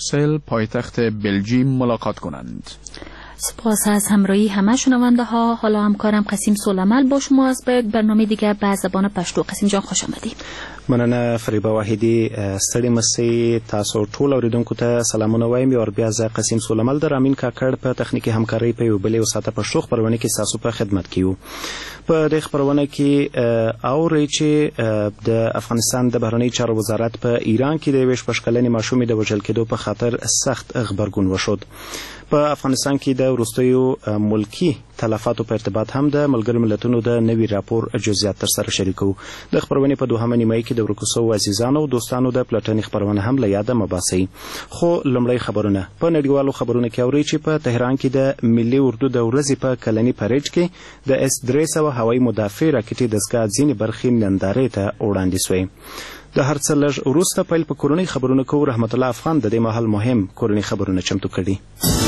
بروکسل پایتخت بلژیم ملاقات کنند. سپاس از همراهی همه شنونده ها. حالا همکارم قسیم سولمل با شما از برنامه دیگه به زبان پښتو. قسیم جان خوش آمدید. مننه فریبا واحدی. ستړي مسئ تاسو ټول اوریدونکو ته سلامونه وایم. یو بیا ز قسیم سولمل در امین کاکړ په تخنیکی همکاري په یو بلې وساته پښتو خبرونه کې تاسو په خدمت کې یو. په دې خبرونه کې اوري چې د افغانستان د بهرنی چارو وزارت په ایران کې د 28 کلنې ماشومې د وژل کېدو په خاطر سخت غبرګون وشود. په افغانستان کې د وروستیو ملکی تلفاتو په ارتباط هم د ملګرو ملتونو د نوي راپور جزئیات تر سره شریکو. د خبرونې په دوهمه نیمه کې د ورکوسو عزیزانو او دوستانو د پلاتنی خبرونه هم له یاده مباسي. خو لمړی خبرونه په نړیوالو خبرونه کې اوري چې په تهران کې د ملي اردو د ورځې په کلنی پریډ کې د S-300 هوایي مدافع راکټي دستګاه ځینې برخې نندارې ته وړاندې شوې. د هر څه لږ وروسته پیل په کورنۍ خبرونه کوو. رحمت الله افغان د دې مهال مهم کورنۍ خبرونه چمتو کړي.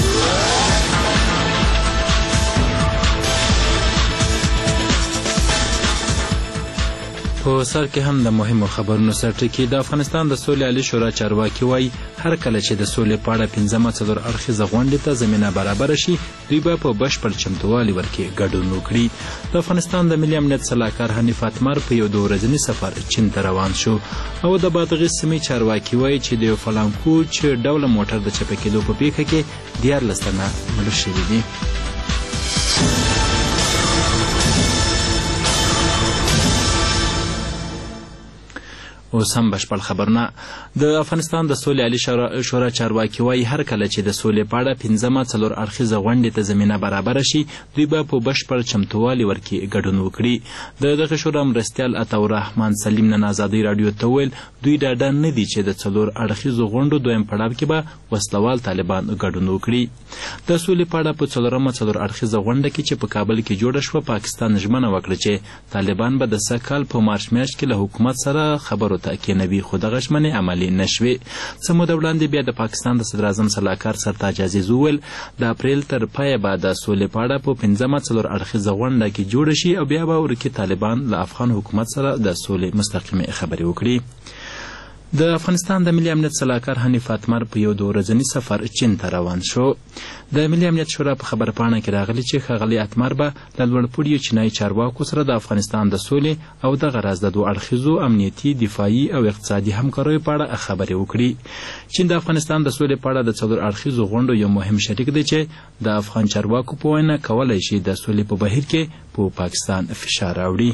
په سر کې هم د مهمو خبرونو سرټکی د افغانستان د سولې عالی شورا چارواکي وایي هر کله چې د سولې په اړه 15مه څلور اړخیزه غونډې ته زمینه برابر شي دوی به په بشپړ چمتووالي ورکې ګډون وکړي. د افغانستان د ملي امنیت سلاکار حنیف اتمر په یو 2 ورځني سفر چین ته روان شو او د بادغیس سیمې چارواکي وایي چې د یو فلانکو چې ډوله موټر د چپه کېدو په پیښه کې 14 تنه مړه شوي دي. اوس هم بشپړ خبرونه. د افغانستان د سولې عالی شورا چارواکي وایي هر کله چې د سولې په اړه 15مه څلور اړخیزه غونډې ته زمینه برابر شي دوی به په بشپړ چمتووالي ورکې ګډون وکړي. د دغه شورا مرستیال عطاالرحمن سلیم نن ازادي راډیو ته وویل دوی ډاډه نه دي چې د څلور اړخیزو غونډو دویم پړاو کې به وسلوال طالبان ګډون وکړي. د سولې په اړه په څلورمه څلور اړخیزه غونډه کې چې په کابل کې جوړه شوه پاکستان ژمنه وکړه چې طالبان به د سږ کال په مارچ میاشت کې له حکومت سره خبرو ته کېنوي خو دغه ژمنې عملي نه شوې. څه موده وړاندې بیا د پاکستان د صدراعظم سلاکار سرتاج عزیز وویل د اپریل تر پایه به د سولې په اړه په 15مه څلور اړخیزه غونډه کې جوړه شي او بیا به ورکې طالبان له افغان حکومت سره د سولې مستقیمې خبرې وکړي. د افغانستان د ملي امنیت سلاکار حنیف اتمر په یو 2 ورځني سفر چین ته روان شو. د ملي امنیت شورا په خبرپاڼه کې راغلی چې ښاغلی اتمر به له لوړپوړیو چینایي چارواکو سره د افغانستان د سولې او دغه راز د 2 اړخیزو امنیتي دفاعي او اقتصادي همکاریو په اړه خبرې وکړي. چین د افغانستان د سولې په اړه د 4 اړخیزو غونډو یو مهم شریک دی چې د افغان چارواکو په وینا کولی شي د سولې په بهیر کې په پاکستان فشار راوړي.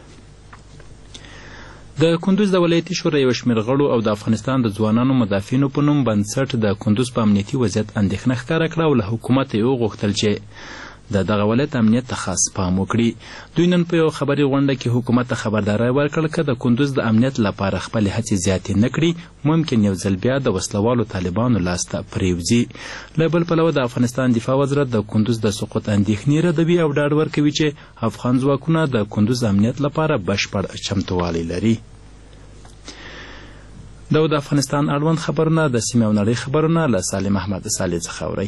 د کندوز د ولایتي شورا یو شمېر غړو او د افغانستان د ځوانانو مدافعینو په نوم بنسټ د کندوز په امنیتي وضعیت اندېښنه ښکاره کړه او له حکومته یې وغوښتل چې د دغه ولایت امنیت ته خاص پام وکړي. دوی نن په یو خبري غونډه کې حکومت ته خبرداری ورکړه که د کندوز د امنیت لپاره خپلې هڅې زیاتې نه کړي ممکن یو ځل بیا د وسلوالو طالبانو لاسته پرېوځي. له بل پلوه د افغانستان دفاع وزارت د کندوز د سقوط اندېښنې ردوي او ډاډ ورکوي چې افغان ځواکونه د کندوز امنیت لپاره بشپړ چمتووالی لري. دا د افغانستان اړوند خبرونه د سیمې او نړۍ خبرونه له سالم احمد صالح څخه اورئ.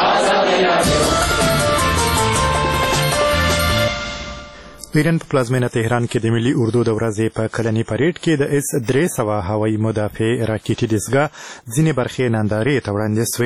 ایران په پلازمینه تهران کې د ملي اردو د ورځې په کلني پریډ کې د S-300 هوایي مدافع راکټي دستګاه ځینې برخې نندارې ته وړاندې شوې.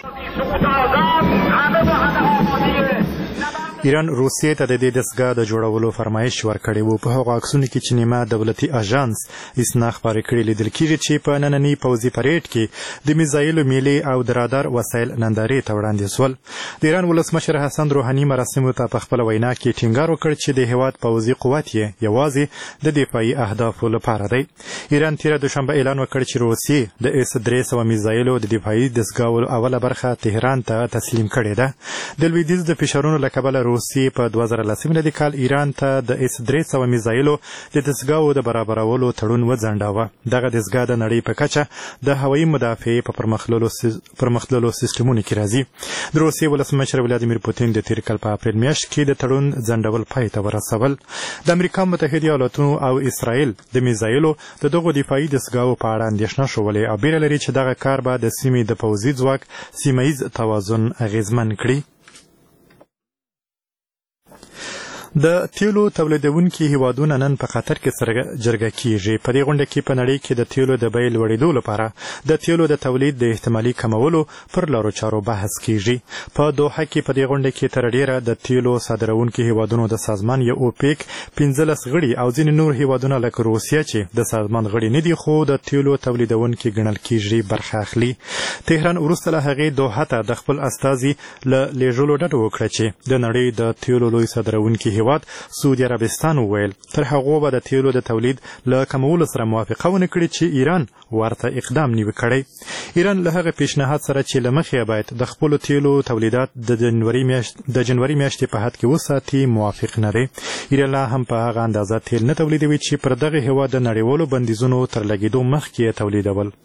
ایران روسیې ته د دې دستګاه د جوړولو فرمایش ورکړی و. په هغو عکسونو کې چې نیمه دولتي اژانس اسنا خپاره کړي لیدل کېږي چې په ننني پوځي پریډ کې د میزایلو میلې او د رادار وسایل نندارې ته وړاندې شول. د ایران ولسمشر حسن روحاني مراسمو ته په خپله وینا کې ټینګار وکړ چې د هېواد پوځي قوت یې یوازې د دفاعي اهدافو لپاره دی. ایران تېره دوشنبه اعلان وکړ چې روسیې د S-300 میزایلو د دفاعي دستګاهو اوله برخه تهران ته تسلیم کړې ده. د لویدیځ د فشارونو له کبله روسیې په 2010 میلادي کال ایران ته د S-300 میزایلو د دستګاهو د برابرولو تړون وځنډاوه. دغه دستګاه د نړۍ په کچه د هوایي مدافعې په پرمختللو سیستمونو کې راځي. د روسیې ولسمشر ولادیمیر پوتین د تېر کال په اپریل میاشت کې د تړون ځنډول پای ته ورسول. د امریکا متحده ایالاتونو او اسرائیل د میزایلو د دغو دفاعي دستګاهو په اړه اندېښنه ښولې او بیره لري چې دغه کار به د سیمې د پوځي ځواک سیمه ییز توازن اغېزمن کړي. د تیلو تولیدونکي هیوادونه نن په خطر کې سره جرګه کیږي. په دې غونډه کې په نړۍ کې د تیلو د بیې لوړېدو لپاره د تیلو د تولید د احتمالي کمولو پر لارو چارو بحث کیږي. په دوحه کې په دې غونډه کې تر ډیره د تیلو صادرونکي هیوادونو د سازمان یا اوپیک 15 غړي او ځینې نور هیوادونه لکه روسیه چې د سازمان غړي نه دي خو د تیلو تولیدونکي ګڼل کیږي برخه اخلي. تهران وروسته له هغې دوحه ته د خپل استازي له لیږلو ډډه وکړه چې د نړۍ د تیلو لوی صادرونکي هیواد سعودي عربستان وویل تر هغو به د تیلو د تولید له کمولو سره موافقه ونه کړي چې ایران ورته اقدام نیوي کړی. ایران له هغه پیشنهاد سره چې له مخې باید د خپلو تیلو تولیدات د جنوري میاشتې په حد کې وساتي موافق نه دی. ایران لا هم په هغه اندازه تیل نه تولیدوي چې پر دغه هیواد د نړیوالو بندیزونو تر لګېدو مخکې یې تولیدول.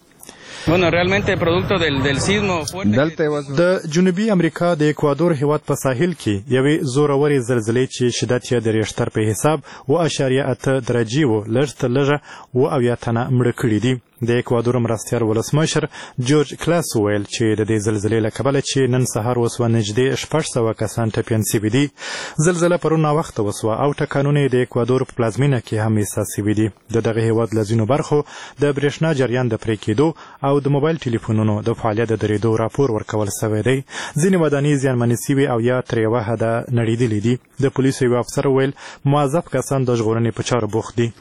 د جنوبي امریکا د اکوادور هیواد په ساحل کې یوې زورورې زلزلې چې شدت یې د ریشتر په حساب 7.8 درجې و لږ تر لږه 70 تنه مړه کړي دي. د اکوادور مرستیال ولسمشر جورج کلاس وویل چې د دې زلزلې له کبله چې نن سهار وسوه نږدې 600 کسان ټپیان سوي دي. زلزله پرون ناوخته وسوه او ټکانونه یې د اکوادور په پلازمینه کې هم احساس سوي دي. د دغه هیواد له ځینو برخو د برېښنا جریان د پرې کېدو او د موبایل ټلیفونونو د فعالیت د درېدو راپور ورکول سوی دی. ځینې ودانۍ زیانمنې سوي او یا ترې یوه حده نړېدلې دي. د پولیسو یو افسر وویل موظف کسان د ژغورنې په چارو بوخت دي.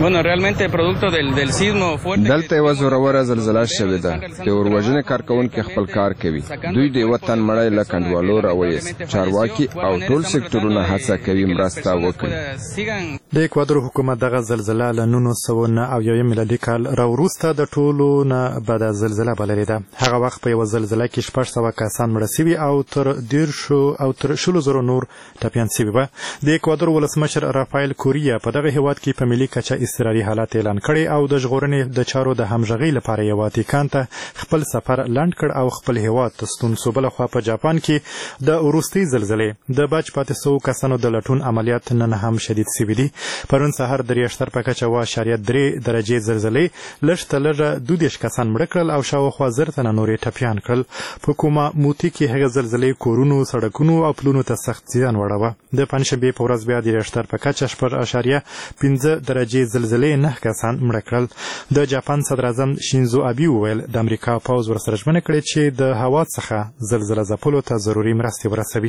دلته یوه زوروره زلزله شوې ده. د اوروژنې کارکوونکي خپل کار کوي. دوی د یوه تن مړی له کنډوالو راویست. چارواکي او ټول سکتورونه هڅه کوي مرسته وکړي. د اکوادور حکومت دغه زلزله له 1991 میلادي کال راوروسته د ټولو نه بده زلزله بللې ده. هغه وخت په یوه زلزله کې 600 کسان مړه سوي او تر 10,000 نور ټپیان سوي وه. د اکوادور ولسمشر رافایل کوریا په دغه هیواد کې په ملي کچه اضطراري حالت اعلان کړی او د ژغورنې د چارو د همغږۍ لپاره یې واتیکان ته خپل سفر لنډ کړ او خپل هیواد ته ستون شو. بله خوا په جاپان کې د وروستۍ زلزلې د بچ پاتې سوو کسانو د لټون عملیات نن هم شدید سوي دي. پرون سهار د ریشتر په کچه 7.3 درجې زلزلې لږ تر لږه 22 کسان مړه کړل او شاوخوا 1000 تنه نورې ټپیان کړل. په کومه موتي کې هغه زلزلې کورونو سړکونو او پلونو ته سخت زیان وړوه. د پنجشنبې په ورځ بیا د ریشتر په کچه 6.5 درجې زلزلې 9 کسان مړه کړل. د جاپان صدراعظم شینزو ابي وویل د امریکا پوځ ورسره ژمنه کړې چې د هوا څخه زلزله ځپلو ته ضروري مرستې ورسوي.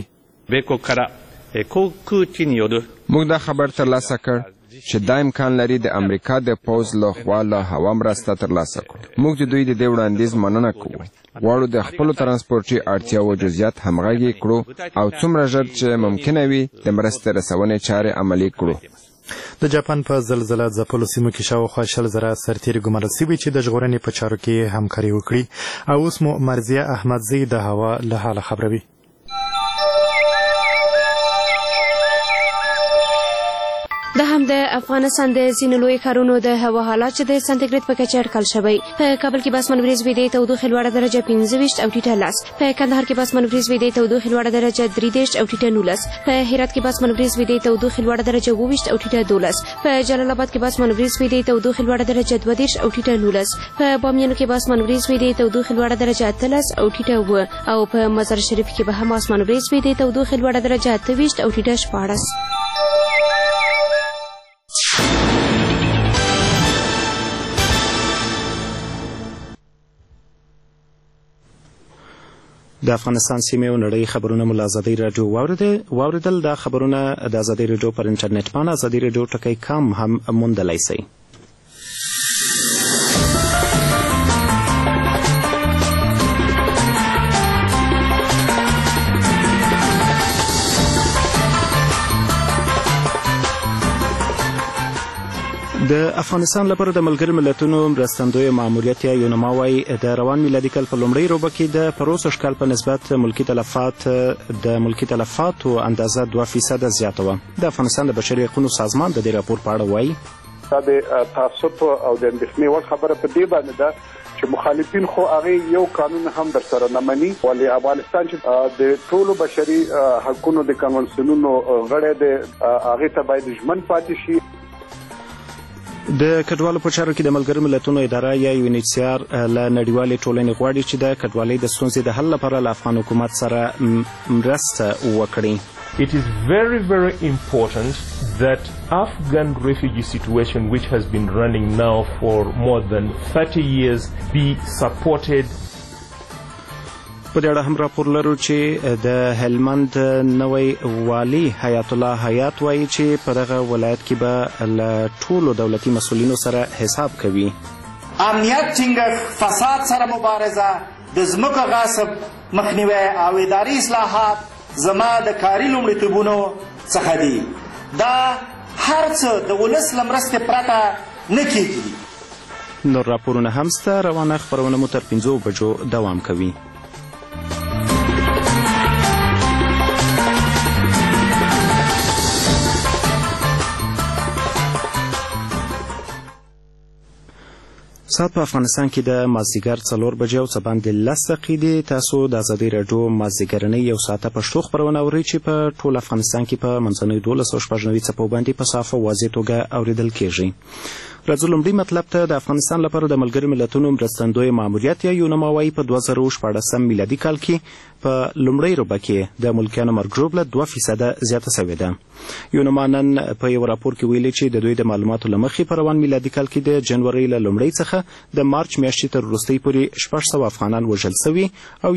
موږ دا خبر ترلاسه کړ چې دا امکان لري د امریکا د پوځ له خوا له هوا مرسته ترلاسه کړو. موږ د دوی د دې وړاندیز مننه کوو. غواړو د خپلو ترانسپورټي اړتیاوو جزئیات همغږي کړو او څومره ژر چې ممکنه وي د مرستې رسونې چارې عملي کړو. د جاپان په زلزله ځپلو سیمو کې شاوخوا 100,000 سرتیري ګمارل سوي چې د ژغورنې په چارو کې همکاري وکړي. او اوس مو مرضیه احمدزی د هوا له حاله خبروي. د هم د افغانستان د ځینو لوی ښارونو د هوا حالات چې د سانتیګریډ په کچه اټکل شوی. په کابل کې به اسمان وریځ وي د تودوخې لوړه درجه 25 او ټیټه 10. په کندهار کې به اسمان وریځ وي د تودوخې لوړه درجه 33 او ټیټه 19. په هرات کې به اسمان وریځ وي د تودوخې لوړه درجه 22 او ټیټه 12. په جلال آباد کې به اسمان وریځ وي د تودوخې لوړه درجه 22 او ټیټه 19. په بامیانو کې به اسمان وریځ وي د تودوخې لوړه درجه 13 او ټیټه 9 او په مزار شریف کې به هم اسمان وریځ وي د تودوخې لوړه درجه 28 او ټیټه 14. د افغانستان سیمې او نړۍ خبرونه مو له ازادۍ راډیو واوریدل. دا خبرونه د ازادۍ راډیو پر انټرنیټ باندې ازادۍ راډیو .com هم موندلی شئ. د افغانستان لپاره د ملګرو ملتونو مرستندوی ماموریت یا یونما وايي د روان میلادي کال په لومړۍ روبه کې د پروسږ کال په نسبت ملکي تلفاتو اندازه 2% زیاته وه. د افغانستان د بشري حقوقو سازمان د دې راپور په اړه وايي دا د تعصب او د اندېښنې وړ خبره په دې باندې ده چې مخالفین خو هغه یو قانون هم در سره نه مني. ولې افغانستان چې د ټولو بشري حقوقو د کنونسیونونو غړی دی هغې ته باید ژمن پاتې شي. د کډوالو په چارو کې د ملګرو ملتونو اداره یا یونیسیار له نړیوالې ټولنې غواړي چې د کډوالۍ د ستونزې د حل لپاره له افغان حکومت سره مرسته وکړي. it is very, very important that Afghan refugee situation, which has been running now for more than 30 years, be supported. په دې اړه هم راپور لرو چې د هلمند نوی والي حیات الله حیات وایي چې په دغه ولایت کې به له ټولو دولتي مسؤلینو سره حساب کوي. امنیت ټینګښت، فساد سره مبارزه، د ځمکو غصب مخنیوی او اداري اصلاحات زما د کاري لومړیتوبونو څخه دي. دا هر څه د ولس له مرستې پرته نه کیږي. نور راپورونه هم سته. روانه خپرونه مو تر 5 بجو دوام کوي. ساعت په افغانستان کې د مازدیګر 4 بجې او څه باندې 10 دقیقې دي. تاسو د ازادۍ راډیو مازدیګرنۍ یو ساعته پښتو خپرونه اورئ چې په ټول افغانستان کې په منځنیو 12 څپو باندې په صافه واضح توګه اورېدل کیږي. راځو لومړی مطلب ته. د افغانستان لپاره د ملګرو ملتونو مرستندوی ماموریت یا یونما وایي په 2014 میلادي کال کې په لومړۍ ربع کې د ملکیانو مرګ ژوبله 2% زیاته شوې ده. یونما نن په یو راپور کې ویلي چې د دوی د معلوماتو له مخې په روان میلادي کال کې د جنورۍ له لومړۍ څخه د مارچ میاشتې تر وروستۍ پورې 600 افغانان وژل سوي او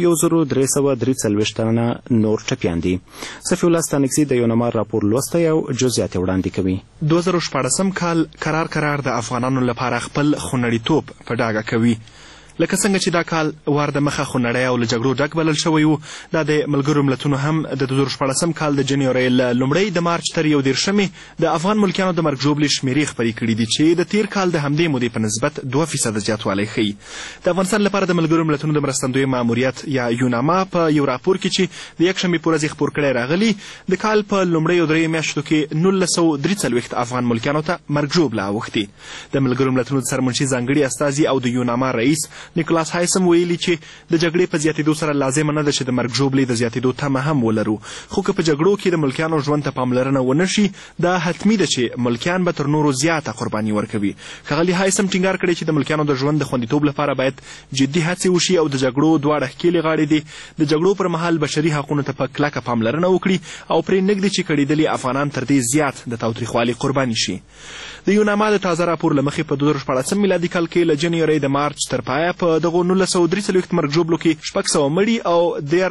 1343 تنه نور ټپیان دي. صفي الله ستانکزي د یونما راپور لوستی او جزئیات وړاندې کوي. 2014 کال قرار د افغانانو لپاره خپل خونړیتوب په ډاګه کوي. لکه څنګه چې دا کال وار د مخه خونړی او له جګړو ډک بلل شوی و، دا د ملګرو ملتونو هم د 2014 کال د جنورۍ له لومړۍ د مارچ تر 11 د افغان ملکیانو د مرګ ژوبلې شمېرې خپرې کړي دي چې د تیر کال د همدې مودې په نسبت 2% زیاتوالی ښیي. د افغانستان لپاره د ملګرو ملتونو د مرستندوی ماموریت یا یوناما په یو راپور کې چې د یکشنبې په ورځ خپور کړی راغلی، د کال په لومړیو 3 میاشتو کې 1943 افغان ملکیانو ته مرګ ژوبله اوښتې. د ملګرو ملتونو د سرمنشي ځانګړي استازي او د یوناما رئیس نیکولاس هایسم ویلي چې د جګړې په زیاتېدو سره لازمه نه ده چې د مرګ ژوبلې د زیاتېدو تمه هم ولرو، خو که په جګړو کې د ملکیانو ژوند ته پاملرنه ونه شي، دا حتمي ده چې ملکیان به تر نورو زیاته قرباني ورکوي. ښاغلي هایسم ټینګار کړی چې د ملکیانو د ژوند د خوندیتوب لپاره باید جدي هڅې وشي او د جګړو دواړه ښکېلې غاړې دي د جګړو پر مهال بشري حقونو ته په کلکه پاملرنه وکړي او پرې نږدې چې کړېدلي افغانان تر دې زیات د تاوتریخوالي قرباني شي. د یوناما د تازه راپور له مخې په 2014 میلادي کال کې له جنورۍ د مارچ تر پایه په دغو 1943 مرګ ژوبلو کې 600 مړي او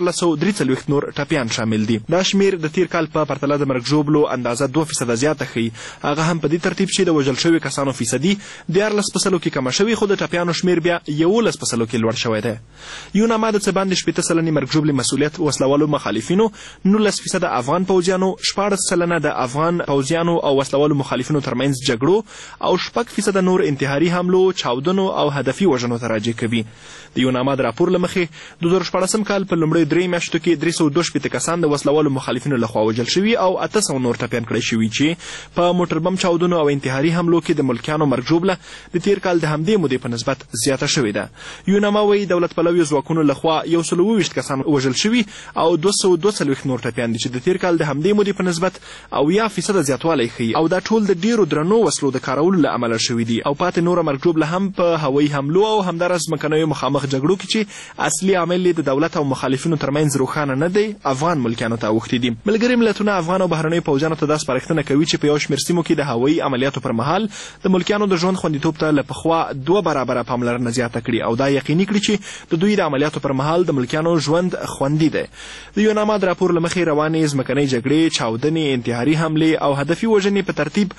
1343 نور ټپیان شامل دي. دا شمیر د تیر کال په پرتله د مرګ ژوبلو اندازه 2% زیاته ښیي. هغه هم په دې ترتیب چې د وژل شوي کسانو فیصدي 14% کې کمه شوي، خو د ټپیانو شمیر بیا 11% کې لوړ شوی دی. یوناما د څه باندې 80% مرګ ژوبلې مسؤلیت وسلوالو مخالفینو، 19% افغان پوځیانو، 14% د افغان پوځیانو او وسلوالو مخالفینو ترمنځ جګړو او 6% نور انتحاري حملو، چاودنو او هدفي وژنو ته راجع کوي. د یوناما د راپور له مخې د 2014 کال په لومړیو 3 میاشتو کې 362 کسان د وسلوالو مخالفینو لخوا وژل شوي او 800 نور ټپیان کړی شوي چې په موټر بم چاودنو او انتحاري حملو کې د ملکیانو مرګ ژوبله د تیر کال د همدې مودې په نسبت زیاته شوې ده. یوناما وایي دولت پلویو ځواکونو لخوا 122 کسان وژل شوي او 242 نور ټپیان دي چې د تیر کال د همدې مودې په نسبت 80% زیاتوالی ښیي او دا ټول د ډیرو درنو وسلو د کارولو له امله شوي دي او پاتې نوره مرګ ژوبله هم په هوایي حملو او همداراز ځمکنیو مخامخ جګړو کې چې اصلي عامل د دولت او مخالفینو ترمنځ روښانه نه دی، افغان ملکیانو ته اوښتي دي. ملګري ملتونه افغان او بهرنیو پوځیانو ته دا سپارښتنه کوي چې په یو شمېر سیمو کې د هوایي عملیاتو پر مهال د ملکیانو د ژوند خوندیتوب ته له پخوا 2 برابره پاملرنه زیاته کړي او دا یقیني کړي چې د دوی د عملیاتو پر مهال د ملکیانو ژوند خوندي دی. د یوناما د راپور له مخې روانې ځمکنۍ جګړې، چاودنې، انتحاري حملې او هدفي وژنې په ترتیب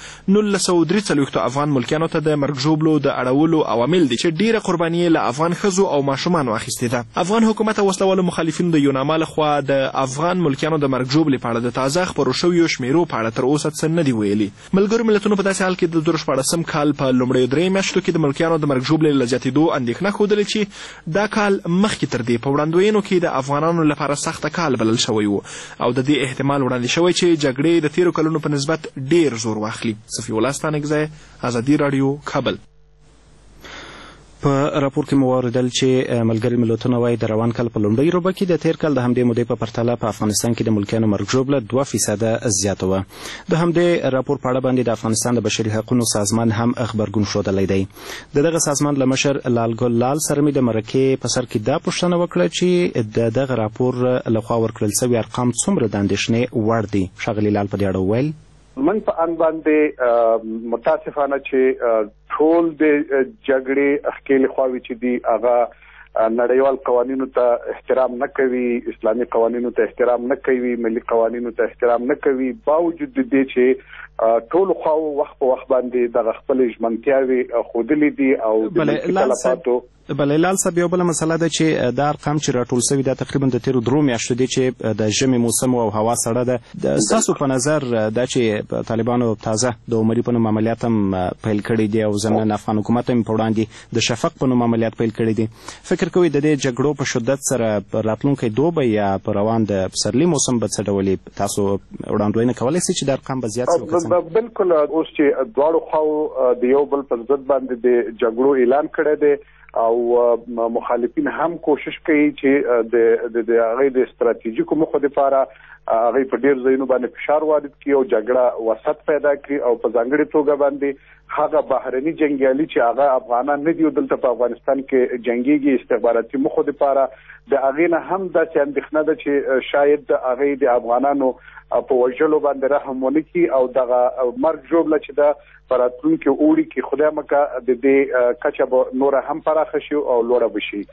1943 افغان ملکیانو ته د مرګ ژوبلو د اړولو عوامل دي چې ډیره قرباني له افغان ښځو او ماشومانو اخیستې ده. افغان حکومت او وسلوالو مخالفینو د یوناما لخوا د افغان ملکیانو د مرګ ژوبلې په اړه د تازه خپرو شویو شمیرو په اړه تر اوسه څه نه دي ویلي. ملګرو ملتونو په داسې حال کې د 2014 کال په لومړیو 3 میاشتو کې د ملکیانو د مرګ ژوبلې له زیاتېدو اندېښنه ښودلې چې دا کال مخکې تر دې په وړاندوینو کې د افغانانو لپاره سخته کال بلل شوی و او د دې احتمال وړاندې شوی چې جګړې د تیرو کلونو په نسبت ډیر زور واخلي. صفي الله ستانکزی، ازادي راډیو، کابل. په راپور کې مو واوریدل چې ملګري ملتونه وایي د روان کال په لومړۍ روبه کې د تیر کال د همدې مودې په پرتله په افغانستان کې د ملکیانو مرګ ژوبله 2% زیاته وه. د همدې راپور په اړه باندې د افغانستان د بشري حقوقو سازمان هم خبرګون ښودلی دی. د دغه سازمان له مشر لالګل لال سره مې د مرکې په سر کې دا پوښتنه وکړه چې د دغه راپور لخوا ورکړل شوي ارقام څومره د اندېښنې وړ دي. ښاغلي لال په دې اړه وویل من په ان باندې متاسفانه چې ټول د جګړې اخکېلې خواوې چې دي هغه نړیوال قوانینو ته احترام نه کوي، اسلامي قوانینو ته احترام نه کوي، ملي قوانینو ته احترام نه کوي. باوجود د دې چې ټول خواو وخت په وخت باندې د خپل ژمنتیاوې ښودلې دي او د تلفاتو بلې لال صاحب یو بله مسله ده چې دا ارقام چې راټول شوي دا تقریبا د تیرو 3 میاشتو دي چې د ژمي موسم او هوا سړه ده. ستاسو په نظر دا چې طالبانو تازه د عمري په نوم عملیات هم پیل کړي دي او ضمناً افغان حکومت هم په وړاندې د شفق په نوم عملیات پیل کړي دي، فکر کوئ د دې جګړو په شدت سره راتلونکی دوبی یا په روان د پسرلي موسم به څه ډول تاسو وړاندوینه کولی شئ چې د ارقام به زیات شي؟ بالکل اوس چې دواړو خواو د یو بل په ضد باندې د جګړو اعلان کړی دی او مخالفین هم کوشش کوي چې د هغې د ستراتیژیکو موخو لپاره هغې په ډېر ځایونو باندې فشار وارد کړي او جګړه وسط پیدا کړي او په ځانګړې توګه باندې هغه بهرني جنګیالي چې هغه افغانان نه دي او دلته په افغانستان کې جنګیږي استخباراتي موخو لپاره د هغې نه هم داسې اندېښنه ده چې شاید د هغې د افغانانو په وژلو باندې رحم ونه کړي او دغه مرګ ژوبله چې ده په راتلونکي اوړي کې خدای مکه د دې کچه به نوره هم پراخه شي او لوړه به شي.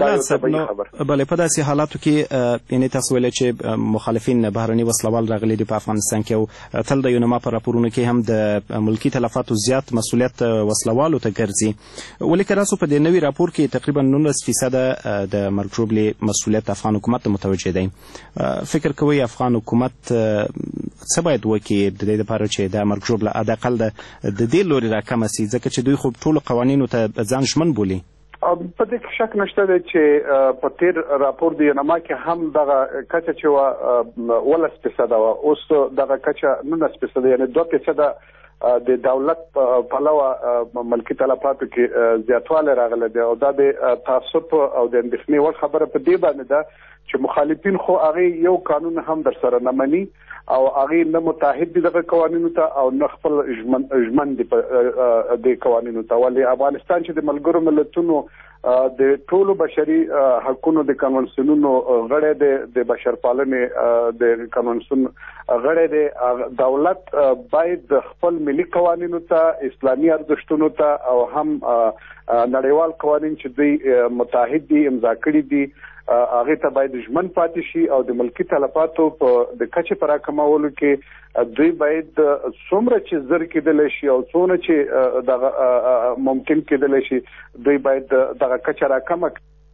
بلې په داسې حالاتو کې یعنې تاسو ویلې چې مخالفین بهرني وسلوال راغلي دي په افغانستان کې او تل د یونما په راپورونو کې هم د ملکي تلفاتو زیات مسؤلیت وسلوالو ته ګرځي، ولیکن تاسو په دې نوي راپور کې تقریبا 19% د مرګ ژوبلې مسؤلیت افغان حکومت ته متوجه دی. فکر کوئ افغان حکومت څه باید وکړي د دې لپاره چې د مرګ ژوبله حداقل د دې لوري راکمه سي، ځکه چې دوی خو ټولو قوانینو ته ځان ژمن بولي؟ په دې کې شک نشته دی چې په تیر راپور د یونما کې هم دغه کچه چې وه 18% وه، اوس دغه کچه 19%، یعنې 2% د دولت پلوه ملکي تلفاتو کې زیاتوالی راغلی دی او دا د تعصب او د اندېښنې وړ خبره په دې باندې ده چې مخالفین خو هغې یو قانون هم در سره نه مني او هغې نه متحد دي دغه قوانینو ته او نه خپل ژمن دي د قوانینو ته. ولې افغانستان چې د ملګرو ملتونو د ټولو بشري حقوقو د کنونسیونونو غړی دی، د بشرپالنې د کنونسیون غړی دی، دولت باید خپل ملي قوانینو ته، اسلامي ارزښتونو ته او هم نړیوال قوانین چې دوی متحد دي امضا کړي دي هغې ته باید ژمن پاتې شي او د ملکي تلفاتو په د کچې په راکمولو کې دوی باید څومره چې زر کېدلی شي او څونه چې دغه ممکن کېدلی شي دوی باید دغه کچه راکمه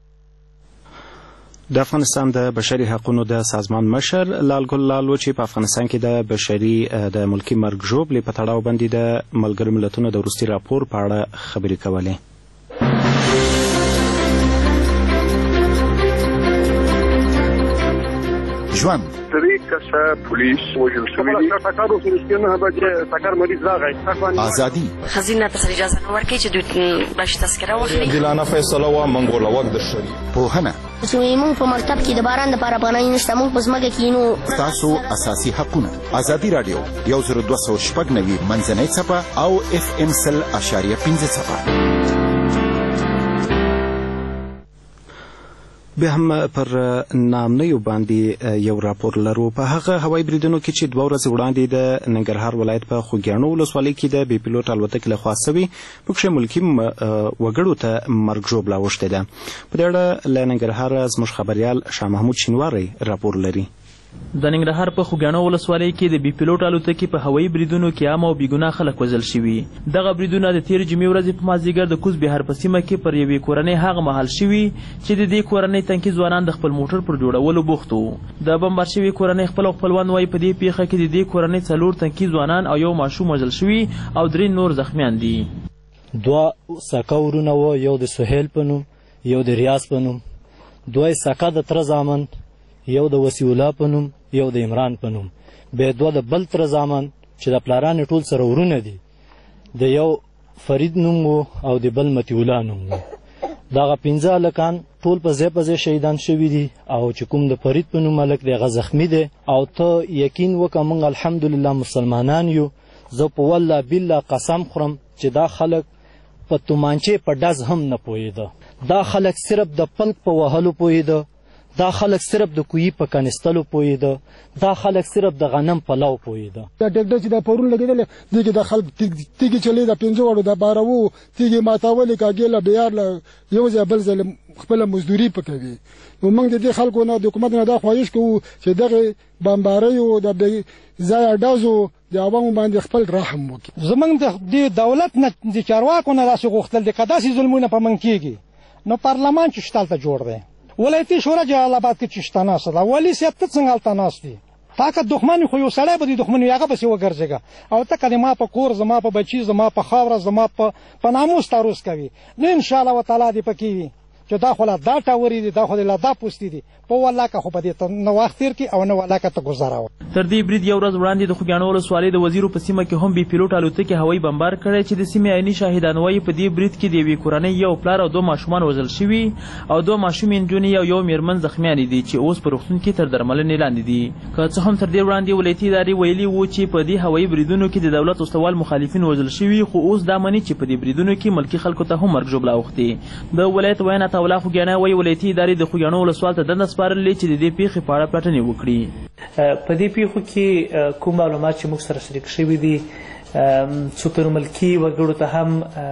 کړي. د افغانستان د بشري حقوقو د سازمان مشر لالګل لال و چې په افغانستان کې د بشري د ملکي مرګ ژوبلې په تړاو باندې د ملګرو ملتونو د وروستي راپور په اړه خبرې کولې. ژوند پولیس وژل شوي دي، ازادي خزینه ته اجازه نه ورکوي چې دوی باشي تذکره واخلي، عادلانه فیصله وه موږ ورله وخت درشوي، پوهنه چې موږ په مکتب کې د باران دپاره پناه نشته، موږ په ځمکه کې نو ستاسو اساسي حقونه. ازادي راډیو 10290 منځنۍ څپه او FM 100.5 څپه. بیا هم پر نامنیو باندې یو راپور لرو. په هغه هوایي بریدونو کې چې 2 ورځې وړاندې د ننګرهار ولایت په خوږیاڼو ولسوالۍ کې د بې پیلوټ الوتکې لخوا سوي پکښې ملکي وګړو ته مرګ ژوبله اوښتې ده. په دې اړه له ننګرهاره زموږ خبریال شاه محمود شینواری راپور لري. د ننګرهار په خوږیاڼو ولسوالۍ کې د بې پیلوټ الوتکې په هوایي بریدونو کې عام او بېګناه خلک وژل شوي. دغه بریدونه د تېرې جمعې ورځې په مازدیګر د کوز بهار په سیمه کې پر یوې کورنۍ هغه مهال شوي چې د دې کورنۍ تنکي ځوانان د خپل موټر پر جوړولو بوخت وو. د بمبار شوې کورنۍ خپل او خپلوان وایي په دې پیښه کې د دې کورنۍ 4 تنکي ځوانان او یو ماشوم وژل شوي او 3 نور زخمیان دي. 2 ساکه ورونه وو، یو د سهیل په نوم، یو د ریاض په نوم، 2 ساکه د تره زامن، یو د وسیع الله په نوم، یو د عمران په نوم، بیا 2 د بل تره زامن چې د پلارانې ټول سره ورونه دي، د یو فرید نوم و او د بل مطیع الله نوم و. دغه 15 هلکان ټول په ځای په ځای شهیدان شوي دي او چې کوم د فرید په نوم هلک دی هغه زخمي دی. او ته یقین وکړه موږ الحمدلله مسلمانان یو. زه په والله بالله قسم خورم چې دا خلک په تومانچې په ډز هم نه پوهېده. دا خلک صرف د پلک په وهلو پوهېده. دا خلک صرف د کویي په کنستلو پوهېده. دا خلک صرف د غنم په لو پوهېده. دا ټیکټر چې دا پرون لګېدلی دې کې د خلک تیږې چلې د 5 وړو د 12 وو تیږې ماتولې کاږې له بیار له یو ځای بل ځای خپله مزدوري پکوي. نو موږ د دې خلکو نه د حکومت نه دا خواهش کوو چې دغې بمباریو د بې ځایه ډزو د عوامو باندې خپل رحم وکړي. زموږ د دولت نه د چارواکو نه داسې غوښتل دي که داسې ظلمونه په موږ کېږي نو پارلمان چې شته هلته جوړ دی. ولایتي شورا جلال آباد کې چې شته ناسته ده. والي صاحب ته څنګه هلته ناست دي؟ تا که دښمن خو یو سړی به د دښمن وي هغه پسې وګرځېږه او ته که زما په کور زما په بچي زما په خاوره زما په ناموس تعرض کوي نو انشاءالله وتعالی دې پکې وي چې دا خو لا دا ټاورې دي دا خو لا دا پوستې دي په والله که خو په دې ته نه وخت تېر کړي او نه والله که ته ګزاره وه. تر دې برید یو ورځ وړاندې د خوږیاڼو ولسوالۍ د وزیرو په سیمه کې هم بې پیلوټ الوتکې هوایي بمبار کړی چې د سیمې عیني شاهدان وایي په دې برید کې د یوې کورنۍ یو پلار او 2 ماشومان وژل شوي او 2 ماشومې نجونې او یو مېرمن زخمیانې دي چې اوس په روغتون کې تر درملنې لاندې دي. که څه هم تر دې وړاندې ولایتي ادارې ویلي وو چې په دې هوایي بریدونو کې د دولت اوسطوال مخالفین وژل شوي خو اوس دا مني چې په دې بریدونو کې ملکي خلکو ته هم مرګ ژوبله اوښتې. د ولایت ویان عطاالله خوږیاڼی وایي ولایتي ادارې د خوږیاڼو ولسوال ته دنده سپارلې چې د دې پیښې په اړه پلټنې وکړي. په دې پیښو کې کوم معلومات چې موږ سره شریک شوي دي څو تنو ملکي وګړو ته هم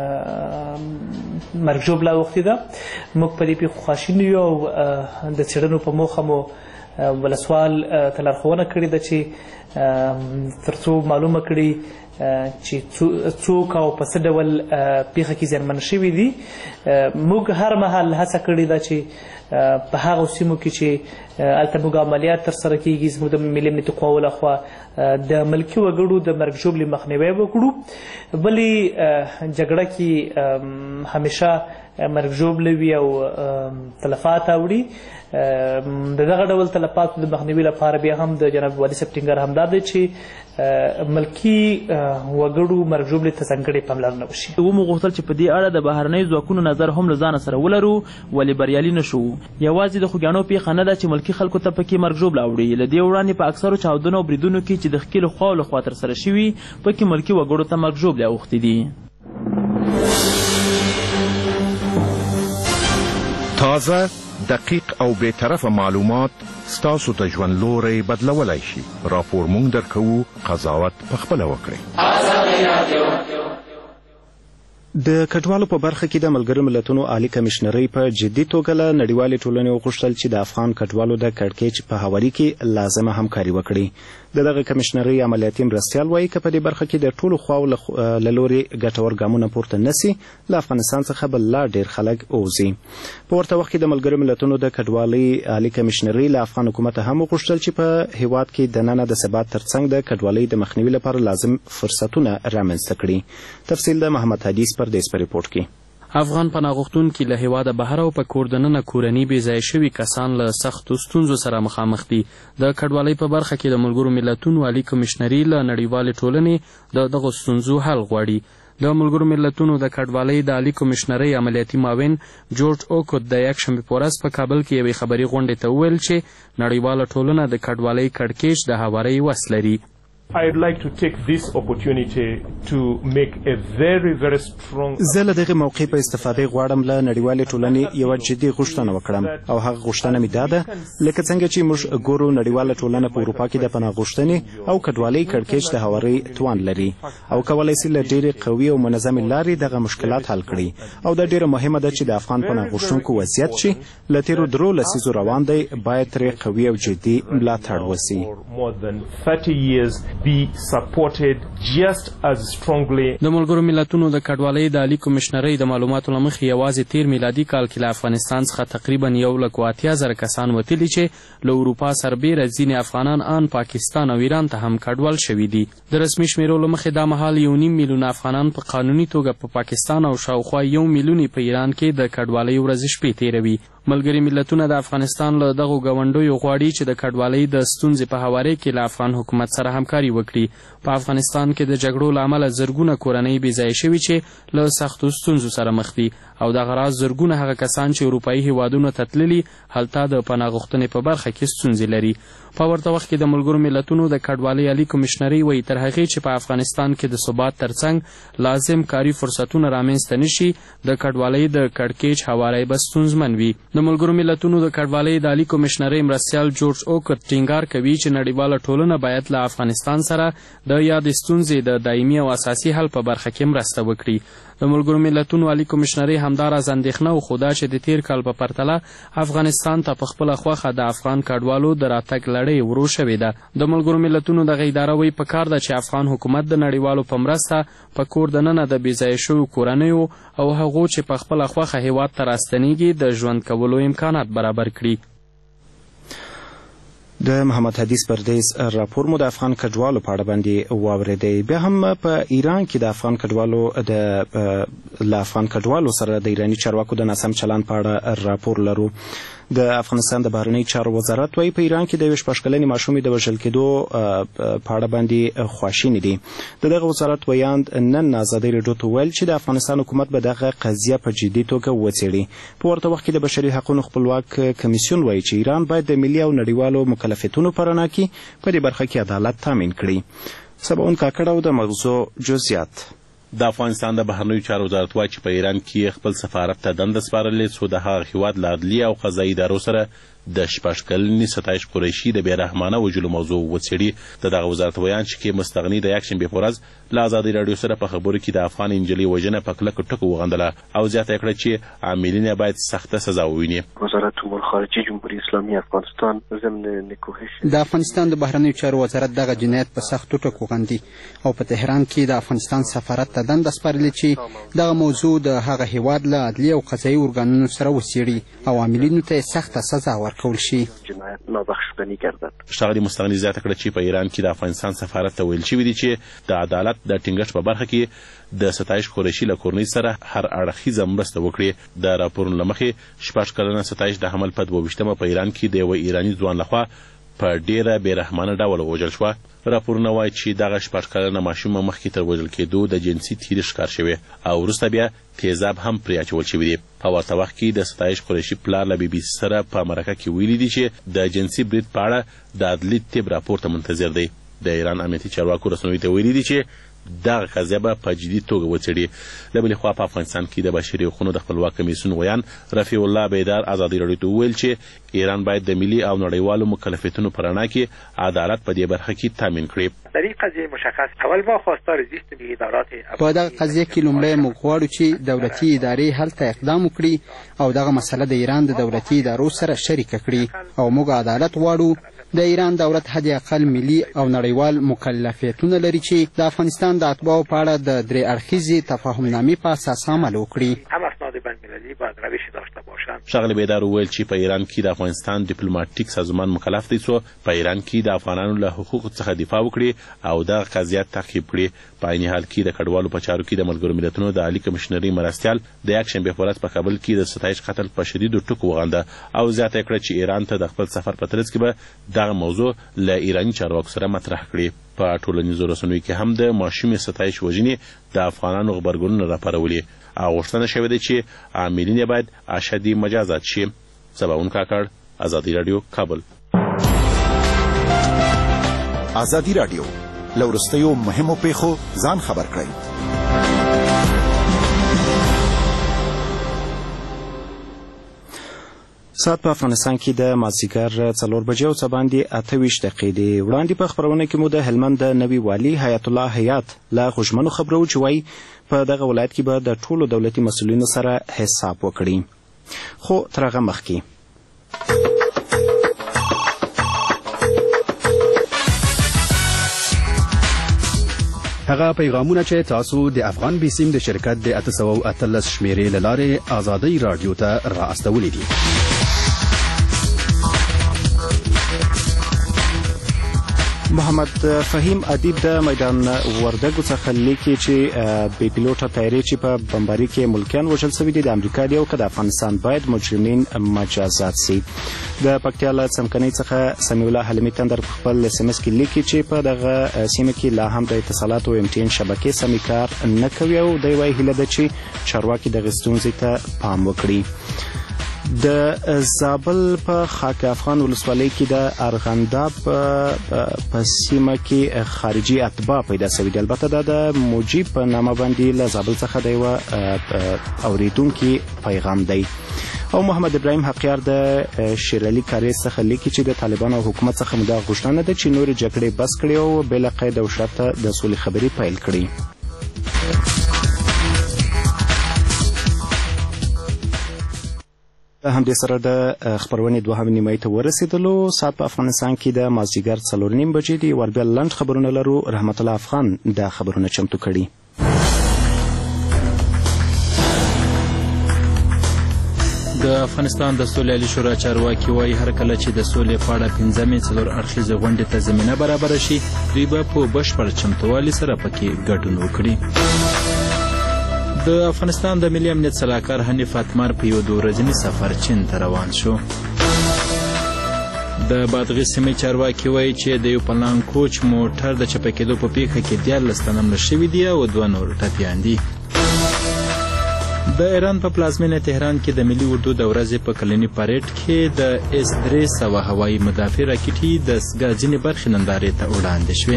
مرګ ژوبله اوښتې ده. موږ په دې پیښو خواشیني یو او د څېړنو په موخه مو ولسوال ته لارښوونه کړې ده چې تر څو معلومه کړي چې څوک او په څه ډول پیښه کې زیانمن شوي دي. موږ هر مهال هڅه کړې ده چې په هغو سیمو کې چې هلته موږ عملیات ترسره کېږي زموږ د ملي امنیتي قواو لخوا د ملکي وګړو د مرګ ژوبلې مخنیوی وکړو. بلې جګړه کې همیشه مرګ ژوبله وي او تلفات اوړي. د دغه ډول تلفاتو د مخنیوي لپاره بیا هم د جناب والي صاحب ټینګار همدا دی چې ملکي وګړو مرګ ژوبلې ته ځانګړې پاملرنه وشي. ومو غوښتل چې په دې اړه د بهرنیو ځواکونو نظر هم له ځانه سره ولرو ولې بریالي نه شو. یوازې د خوږیاڼو پیښه نه ده چې ملکي خلکو ته پکې مرګ ژوبله اوړي. له دې وړاندې په اکثرو چاودنو او بریدونو کې چې د ښکېلو خواو لخوا ترسره شوي پکې ملکي وګړو ته مرګ ژوبلې اوښتې دي. تازه دقیق او بی‌طرفه معلومات ستاسو ته ژوند لوری بدلولی شي. راپور مونږ درکوو، قضاوت پخپله وکړئ. د کډوالو په برخه کې د ملګرو ملتونو عالی کمشنرۍ په جدي توګه له نړیوالې ټولنې وغوښتل چې د افغان کډوالو د کړکېچ په هواري کې لازمه همکاري وکړي. دغه کمشنرۍ عملیاتي مرستیال وایي که په دې برخه کې د ټولو خواو له لوري ګټور ګامونه پورته نسي له افغانستان څخه به لا ډېر خلک ووځي. په ورته وخت کې د ملګرو ملتونو د کډوالۍ عالی کمشنرۍ له افغان حکومت هم وغوښتل چې په هیواد کې دننه د ثبات ترڅنګ د کډوالۍ د مخنیوي لپاره لازم فرصتونه رامنځته کړي. تفصیل د محمد حدیث پردیس په ریپورټ کې. افغان پناه غوښتونکي له هیواده بهر او په کور دننه کورني بې ځای شوي کسان له سختو ستونزو سره مخامخ دي. د کډوالۍ په برخه کې د ملګرو ملتونو عالی کمشنري له نړیوالې ټولنې د دغو ستونزو حل غواړي. د ملګرو ملتونو د کډوالۍ د عالی کمشنرۍ عملیاتي معاون جورج اوکوت د یکشنبې په ورځ په کابل کې یوې خبري غونډې ته وویل چې نړیواله ټولنه د کډوالۍ کړکېچ د هوارۍ وس لري. I'd like to take this opportunity to make a very, very strong... زه له دغه موقع په استفادې غواړم له نړیوالې ټولنې یوه جدي غوښتنه وکړم او هغه غوښتنه مې دا ده لکه څنګه چې موږ ګورو نړیواله ټولنه په اروپا کې د پناه غوښتنې او کډوالۍ کړکېچ د هوارۍ توان لري او کولی سي له ډېرې قوي او منظمې لارې دغه مشکلات حل کړي او دا ډېره مهمه ده چې د افغان پناه غوښتونکو وضعیت چې له تېرو 3 لسیزو روان دی باید ترې قوي او جدي ملاتړ وسي. be supported just as strongly. د ملګرو ملتونو د کډوالۍ د عالی کمشنرۍ د معلوماتو له مخې یوازې تیر میلادي کال کې له افغانستان څخه تقریبا 1,80,000 کسان وتلي چې له اروپا سربیره ځینې افغانان ان پاکستان او ایران ته هم کډوال شوي دي. د رسمي شمیرو له مخې دا مهال 1.5 میلیونه افغانان په قانوني توګه په پاکستان او شاوخوا 1 میلیون په ایران کې د کډوالۍ ورځې شپې تیروي. ملګري ملتونه د افغانستان له دغو ګاونډیو غواړي چې د کډوالۍ د ستونزې په هواري کې له افغان حکومت سره همکاري وکړي. په افغانستان کې د جګړو له امله زرګونه کورنۍ بېځایه شوي چې له سختو ستونزو سره مخ دي او دغه راز زرګونه هغه کسان چې اروپایي هیوادونو ته تللي هلته د پناه غوښتنې په برخه کې ستونزې لري. په ورته وخت کې د ملګرو ملتونو د کډوالۍ عالي کمیشنري وایي تر هغې چې په افغانستان کې د ثبات ترڅنګ لازم کاري فرصتونه رامنځته نه شي د کډوالۍ د کړکېچ هواری به ستونزمن وي. د ملګرو ملتونو د کډوالۍ د عالي کمیشنرۍ مرستیال جورج اوکر ټینګار کوي چې نړیواله ټولنه باید له افغانستان سره د یادې ستونزې د دایمي او اساسي حل په برخه کې مرسته وکړي. د ملګرو ملتونو عالي کمیشنرۍ همداراز اندېښنه وښوده چې د تیر کال په پرتله افغانستان ته په خپله خوښه د افغان کډوالو د راتګ لړۍ ورو شوې ده. د ملګرو ملتونو دغه اداره وایي پکار ده چې افغان حکومت د نړیوالو په مرسته په کور دننه د بېځایه شویو کورنیو او هغو چې په خپله خوښه هیواد ته راستنیږي د ژوند کولو امکانات برابر کړي. د محمد حدیث پردیس راپور مو د افغان کډوالو په اړه باندې واورېدی. بیا هم په ایران کې له افغان کډوالو سره د ایراني چارواکو د ناسم چلند په اړه راپور لرو. د افغانستان د بهرنۍ چارو وزارت وایي په ایران کې د 26 کلنې ماشومې د وژل کېدو په اړه باندې خواشیني دي. د دغه وزارت ویاند نن ازادۍ راډیو ته وویل چې د افغانستان حکومت به دغه قضیه په جدي توګه وڅېړي. په ورته وخت کې د بشري حقوقو خپلواک کمیسیون وایي چې ایران باید د ملي او نړیوالو مکلفیتونو په رڼا کې په دې برخه کې عدالت تامین کړي. سباون کاکړ او د موضوع جزئیات. د افغانستان د بهرنیو چارو وزارت وایي چې په ایران کې خپل سفارت ته دنده سپارلې څو د هغه هیواد له عدلیې او قضایي ادارو سره د 26 کلنې ستایش قریشي د بېرحمانه وژلو موضوع وڅېړي. د دغه وزارت ویان چې کې مستغني د یکشنبې په ورځ له ازادۍ راډیو سره په خبرو کې د افغان انجلۍ وژنه په کلکو ټکو وغندله او زیاته کړه چې عاملین یې باید سخته سزا وویني. وزارت امور خارجه جمهوری اسلامی افغانستان ضمن نکوهش د افغانستان د بهرنیو چارو وزارت دغه جنایت په سختو ټکو غندي او په تهران کې د افغانستان سفارت ته دنده سپارلې چې دغه موضوع د هغه هیواد له عدلیې او قضایي ارګانونو سره وڅېړي او عاملینو ته سخته سزا ورکول شي. ښاغلي مستغني زیاته کړه چې په ایران کې د افغانستان سفارت ته ویل شوي دي چې د عدالت د ټینګښت په برخه کې د ستایش قریشي له کورنۍ سره هر اړخیزه مرسته وکړي. د راپورونو له مخې 16 کلنه ستایش د حمل په 22مه په ایران کې د یوه ایراني ځوان لخوا په ډیره بېرحمانه ډول وژل شوه. راپورونه وایي چې دغه 16 کلنه ماشومه مخکې تر وژل کېدو د جنسي تیري ښکار شوې او وروسته بیا تیزاب هم پرې اچول شوي دي. په ورته وخت کې د ستایش قریشي پلار له BBC سره په مرکه کې ویلي دي چې د جنسي برید په اړه د عدلي طب راپور ته منتظر دی. د ایران امنیتي چارواکو رسنیو ته ویلي دي چې دغه قضیه به په جدي توګه وڅېړي. له بلې خوا په افغانستان کې د بشري حقوقو د خپلواک کمیسیون ویان رفیع الله بیدار ازادۍ راډیو ته وویل چې ایران باید د ملي او نړیوالو مکلفیتونو په رڼا کې عدالت په دې برخه کې تامین کړي. در این قضیه مشخص اول ما خواستار زیست ادارات په دغه قضیه کې لومړی موږ غواړو چې دولتي ادارې هلته اقدام وکړي او دغه مسله د ایران د دولتي ادارو سره شریکه کړي او موږ عدالت غواړو. د ایران دولت حد اقل ملي او نړیوال مکلفیتونه لري چې د افغانستان د اتباعو په اړه د درې اړخیزې تفاهمنامې په اساس عمل وکړي. هم اسناد بین‌المللي باید روشی داشته باشند. ښاغلي بیدار وویل چې په ایران کې د افغانستان ډیپلوماټیک سازمان مکلف دی څو په ایران کې د افغانانو له حقوقو څخه دفاع وکړي او دغه قضیه تعقیب کړي. په عین حال کې د کډوالو په چارو کې د ملګرو ملتونو د عالي کمیشنرۍ مرستیال د یکشنبې په ورځ په کابل کې د ستایش قتل په شدیدو ټکو وغنده او زیاته کړه چې ایران ته د خپل سفر په ترڅ کې به دغه موضوع له ایراني چارواکو سره مطرح کړي. په ټولنیزو رسنیو کې هم د ماشومې ستایش وژنې د افغانانو غبرګونونه راپارولي او غوښتنه شوې ده چې عاملین یې باید اشدي مجازات شي. سباون کاکړ، ازادي راډیو، کابل. ازادي راډیو له وروستیو مهمو پیښو ځان خبر کړئ. ساعت په افغانستان کې د مازدیګر 4 بجې او څه باندې 28 دقیقې دي. وړاندې په خپرونه کې مو د هلمند د نوي والي حیات الله حیات له خوشمنو خبرو چې وایي په دغه ولایت کې به د ټولو دولتي مسؤلینو سره حساب وکړي. خو تر هغه مخکې هغه پیغامونه چې تاسو د افغان بیسیم د شرکت د 813 شمیرې له لارې ازادۍ راډیو ته را استولي دي. محمد فهیم ادیب د میدان وردګو څخه لیکي چې بې پیلوټه طیارې چې په بمباري کې ملکیان وژل شوي دي د امریکا دی او که د افغانستان باید مجرمین مجازات سي. د پکتیا له څمکنۍ څخه سمیع الله حلیمي تندر په خپل SMS کې لیکي چې په دغه سیمه کې لا هم د اتصالاتو او MTN شبکې سمې کار نه کوي او دی وايي هیله ده چې چارواکي دغې ستونزې ته پام وکړي. د زابل په خاک افغان ولسوالۍ کې د ارغنداب په سیمه کې خارجي اتباع پیدا شوي دي. البته دا د مجیب په نامه باندې له زابل څخه د یوه اورېدونکي پیغام دی. او محمد ابراهیم حقیار د شیرعلي کاریز څخه لیکي چې د طالبانو حکومت څخه مو دا غوښتنه ده چې نورې جګړې بس کړي او بلا قید او شرطه د سولې خبرې پیل کړي. همدې سره د خبرونې دوهمې نیمایي ته ورسېدلو. ساعت په افغانستان کې د مازدیګر 4:30 بجې دي. ور بیا لنډ خبرونه لرو. رحمت الله افغان دا خبرونه چمتو کړي. د افغانستان د سولې عالي شورا چارواکي وایي هر کله چې د سولې په اړه 5مې څلور اړخیزې غونډې ته زمینه برابره شي دوی به په بشپړ چمتووالي سره پکې ګډون وکړي. د افغانستان د ملي امنیت سلاکار حنیف اتمر په یو 2 ورځني سفر چین ته روان شو. د بادغیس سیمې چارواکي وایي چې د یو پلان کوچ موټر د چپه کېدو په پیښه کې 14 تنه مړه شوي دي او 2 نور ټپیان دي. د ایران په پلازمینه تهران کې د ملي اردو د ورځې په کلني پریډ کې د S-300 هوایي مدافع راکټي د ځینې برخې نندارې ته وړاندې شوې.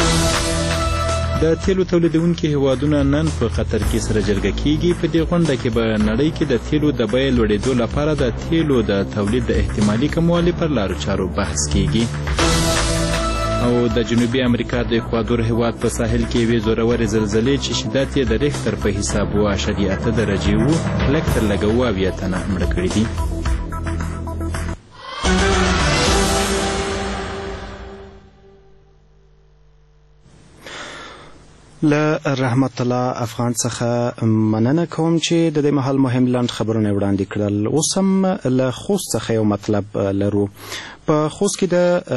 د تیلو تولیدونکي هیوادونه نن په قطر کې سره جرګه کیږي. په دې غونډه کې به نړۍ کې د تیلو د بیې لوړېدو لپاره د تیلو د تولید د احتمالي کموالي پر لارو چارو بحث کیږي. او د جنوبي امریکا د اکوادور هیواد په ساحل کې یوې زورورې زلزلې چې شدت یې د ریختر په حساب 7.8 درجې و لږ تر لږه 7 تنه مړه کړي دي. له رحمت الله افغان څخه مننه کوم چې د دې مهال مهم لنډ خبرونه وړاندې کړل. اوس هم له خوست څخه یو مطلب لرو. په خوست کې د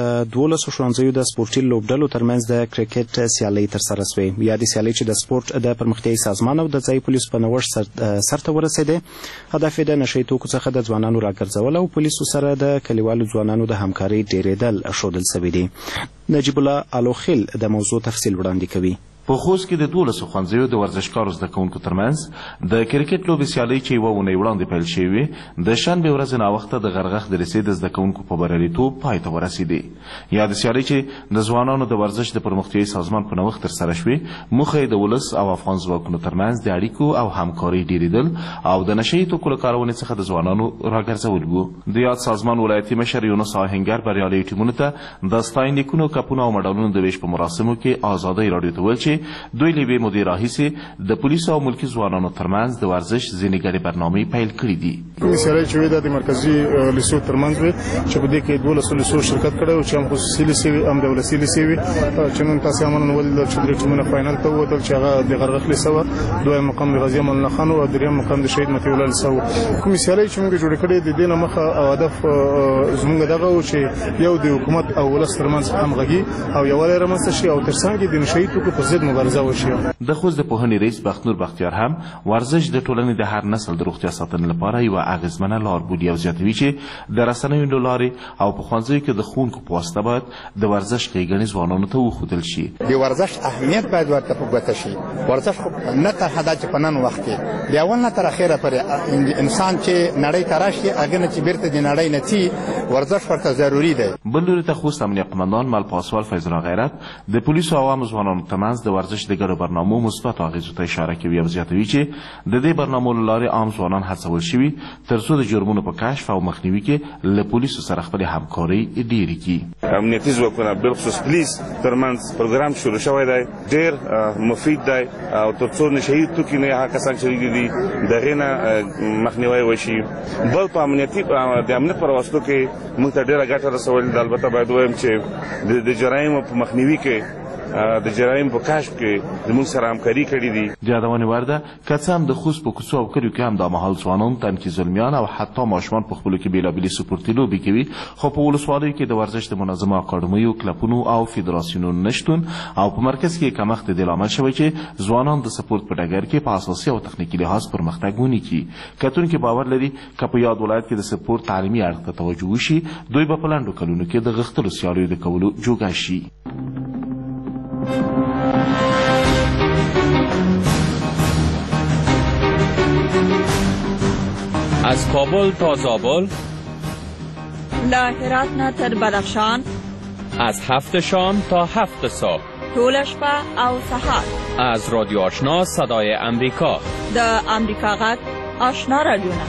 12 ښوونځیو د سپورتي لوبډلو ترمنځ د کرکټ سیالۍ ترسره شوې. یادې سیالۍ چې د سپورت د پرمختیایي سازمان او د ځایي پولیسو په نوښت سرته ورسېدې. هدف یې د نشهیي توکو څخه د ځوانانو راګرځول او پولیسو سره د کلیوالو ځوانانو د همکارۍ ډېرېدل ښودل شوي دي. نجیب الله الوخیل د موضوع تفصیل وړاندې کوي. په خوست کې د 12 ښوونځیو د ورزشکارو زده کوونکو ترمنځ د کرکټ لوبې سیالۍ چې یوه اونۍ وړاندې پیل شوې د شنبې ورځې ناوخته د غرغښ درسې د زده کوونکو په بریالیتوب پای ته ورسېدې. یا د سیالۍ چې د ځوانانو د ورزش د پرمختیایي سازمان په نوښت ترسره شوې موخه یې د ولس او افغان ځواکونو ترمنځ د اړیکو او همکارۍ ډېرېدل او د نشهیي توکو له کارونې څخه د ځوانانو راګرځول وو. د یاد سازمان ولایتي مشر یونس آهنګر بریالیو ټیمونو ته د ستاینلیکونو کپونو او مډالونو د ویش په مراسمو کې ازادۍ راډیو ته وویل چې دوی له یوې مودې راهیسې د پولیسو او ملکي ځوانانو ترمنځ د ورزش ځینې ګډې برنامې پیل کړي دي. کومې سیالۍ چې وې دا د مرکزي لیسو ترمنځ وې چې په دې کې 12 لیسو شرکت کړی و چې هم خصوصي لیسې وې هم دولتي لیسې وې چې نن تاسې هم ولید چې درې ټیمونه فاینل ته ووتل چې هغه د غرغښ لیسه وه، دویم مقام د غازي امان الله خان او دریم مقام د شهید مطیع الله لیسه و. کومې سیالۍ چې موږ جوړې کړې د دې نه مخه او هدف زموږ دغه و چې یو د حکومت او ولس ترمنځ همغږي او یووالی رامنځته شي او ترڅنګ یې د نشهیي توکو پر ضد مبارزه وشي. د خوست د پوهنې رئیس بختنور بختیار هم ورزش د ټولنې د هر نسل د روغتیا ساتنې لپاره یوه اغېزمنه لار بولي او زیاتوي چې د رسنیو له لارې او په ښوونځیو کې د ښوونکو په واسطه باید د ورزش ښېګڼې ځوانانو ته وښودل شي. د ورزش اهمیت باید ورته په ګوته شي. ورزش خو نه تر حده چې په نن وخت کې د اول نه تر اخره پورې انسان چې نړۍ ته راشي هغه نه چې بیرته د نړۍ نه ځي ورزش ورته ضروري دی. بل لوري ته خوست امنیه قمندان مل پاسوال فیض الله غیرت د پولیسو او عامو ځوانانو ترمنځ د ورزش د ګډو برنامو مثبت اغېزو ته اشاره کوي او زیاتوي چې د دې برنامو له لارې عام ځوانان هڅول شوي تر څو د جرمونو په کشف او مخنیوي کې له پولیسو سره خپلې همکارۍ ډېرې کړي. امنیتي ځواکونه بالخصوص پولیس ترمنځ پروګرام شروع شوی دی، ډېر مفید دی او تر څو نشهیي توکي نه هغه کسان چې دي د هغې نه مخنیوی وشي. بل په د امنیت پر واسطو کې موږ ته ډېره ګټه رسولې ده. البته باید ووایم چې د جرایمو په مخنیوي کې د جرایم په کشف کې زموږ سره همکاري کړې دي. د یادونې وړ ده که څه هم د خوست په کوڅو او کلیو کې هم دا مهال ځوانان تنکي زلمیان او حتی ماشومان په خپلو کې بېلابېلې سپورتي لوبې کوي، خو په ولسوالیو کې د ورزش د منظمو اکاډمیو، کلبونو او فدراسیونونو نشتون او په مرکز کې کمښت د دې لامل شوی چې ځوانان د سپورت په ډګر کې په اساسي او تخنیکي لحاظ پرمختګ ونه کړي. کتونکي باور لري که په یاد ولایت کې د سپورت تعلیمي اړخ ته توجه وشي، دوی به په لنډو کلونو کې د غښتلو سیالیو د کولو جوګه شي. از کابل تا زابل، له هرات نه تر بدخشان، از 7 شام تا 7 صبح، ټوله شپه او سهار، از رادیو آشنا صدای امریکا، د امریکا غږ آشنا رادیوونه.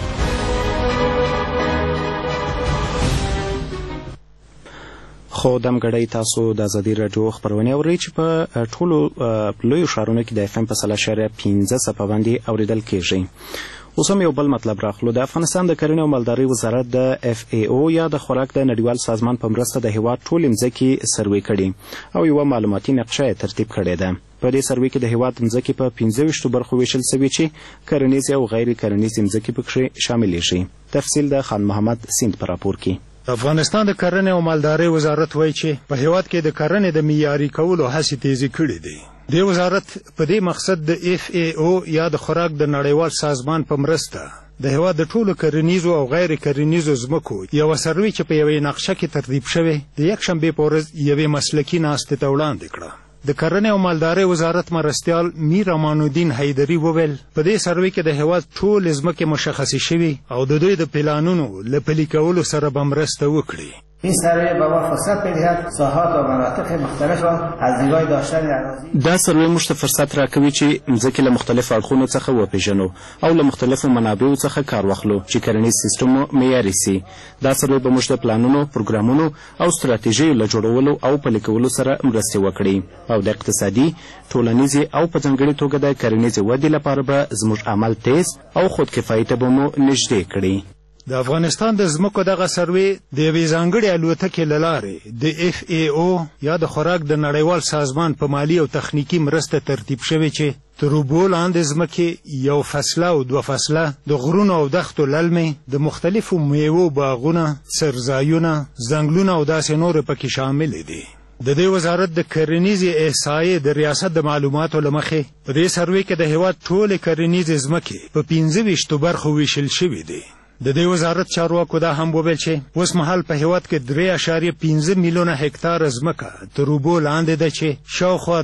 خو دمګړی تاسو د ازادي راډیو خبرونه اورئ چې په ټولو لویو ښارونو کې د اف ام په 3.15 څپه باندې اوریدل کیږي. اوس هم یو بل مطلب راخلو. د افغانستان د کرنې او مالدارۍ وزارت د اف ای او یا د خوراک د نړیوال سازمان په مرسته د هیواد ټولې مځکې سروې کړي او یوه معلوماتي نقشه یې ترتیب کړې ده. په دې سروې کې د هیواد مځکې په 25 برخو ویشل سوي چې کرنیزې او غیر کرنیزې مځکې پکې شاملې شي. تفصیل د خان محمد سیند په راپور کې. افغانستان د کرنې او مالدارۍ وزارت وایي چې په هیواد کې د کرنې د معیاري کولو هڅې تیزې کړې دي. د وزارت په دې مقصد د اف ای او یا د خوراک د نړیوال سازمان په مرسته د هیواد د ټولو کرنیزو او غیر کرنیزو ځمکو یوه سروې چې په یوې نقشه کې ترتیب شوې د یکشنبې په ورځ یوې مسلکي ناستې ته وړاندې کړه. د کرنې او مالدارۍ وزارت مرستیال میر امان الدین حیدري وویل په دې سروې کې د هیواد ټولې ځمکې مشخصې شوي او د دوی د پلانونو له پلي کولو سره به مرسته وکړي. این سروی به ما فرصت می‌دهد ساحات و مناطق مختلف را از دیدگاه داشتن اراضی. دا سروې موږ ته فرصت راکوي چې مځکې له مختلفو اړخونو څخه وپېژنو او له مختلفو منابعو څخه کار واخلو چې کرنیز سیستم مو معیاري سي. دا سروې به موږ ته پلانونو، پروګرامونو او ستراتیژیو له جوړولو او پلي کولو سره مرستې وکړي او د اقتصادي، ټولنیزې او په ځانګړې توګه د کرنیزې ودې لپاره به زموږ عمل تیز او خودکفایي ته به مو نږدې کړي. د افغانستان د ځمکو دغه سروې د یوې ځانګړې الوتکې له لارې د اف ای او یا د خوراک د نړیوال سازمان په مالي او تخنیکي مرسته ترتیب شوې چې تر اوبو لاندې ځمکې، یو فصله او دوه فصله، د غرونو او دښتو للمې، د مختلفو میوو باغونه، څرځایونه، ځنګلونه او داسې نور پکې شامل دي. د دې وزارت د کرنیزې احصایې د ریاست د معلوماتو له مخې په دې سروې کې د هیواد ټولې کرنیزې ځمکې په 25 برخو ویشل شوي دي. د دې وزارت چارواکو دا هم وویل چې اوس مهال په هیواد کې 3.15 میلیونه هکتاره ځمکه تر اوبو لاندې ده چې شاوخوا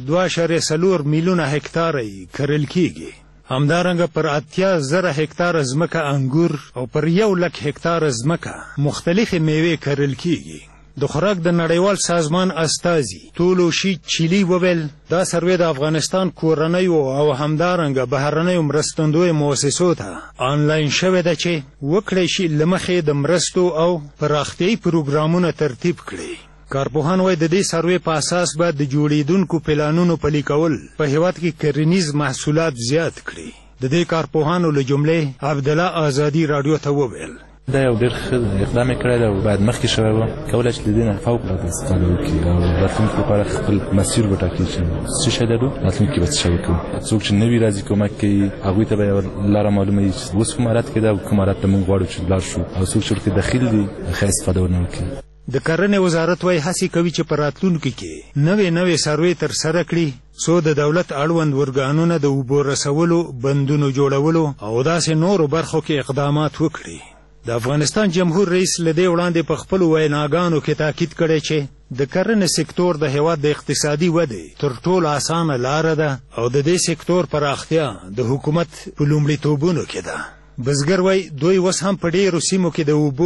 2.4 میلیونه هکتاره یې کرل کیږي. همدارنګه پر 80,000 هکتاره ځمکه انګور او پر 100,000 هکتاره ځمکه مختلفې میوې کرل کیږي. د خوراک د نړیوال سازمان استازي تولوشي چیلی وویل دا سروې د افغانستان کورنیو او همدارنګه بهرنیو مرستندوی مؤسسو ته آنلاین شوې ده چې وکړی شي له مخې د مرستو او پراختیایي پروګرامونه ترتیب کړي. کارپوهان وایي د دې سروې په اساس به د جوړېدونکو پلانونو پلي کول په هیواد کې کرنیز محصولات زیات کړي. د دې کارپوهانو له جملې عبدالله ازادي راډیو ته وویل دا یو ډېر ښه اقدام یې کړی دی او باید مخکې شوی و، کولی چې د دې نه فوقالعاده استفاده وکړي او راتلونکي لپاره خپل مسیر وټاکي چې څه شی لرو، راتلونکي به څه شی وکړو. څوک چې نوي راځي کومک کوي هغوی ته به یوه لاره معلومه وي چې اوس کوم حالت کې ده او کوم حالت ته موږ غواړو چې لاړ شو، او څوک چې ورکې دخیل دي ښه استفاده ورنه وکړي. د کرنې وزارت وایي هڅې کوي چې په راتلونکي کې نوې سروې ترسره کړي څو د دولت اړوند ورګانونه د اوبو رسولو، بندونو جوړولو او داسې نورو برخو کې اقدامات وکړي. د افغانستان جمهور رئیس له دې وړاندې په خپلو ویناګانو کې تاکید کړی چې د کرنې سکتور د هیواد د اقتصادي ودې تر ټولو اسانه لاره ده او د دې سکتور پراختیا د حکومت په لومړیتوبونو کې ده. بزګر وایي دوی اوس هم په ډېرو سیمو کې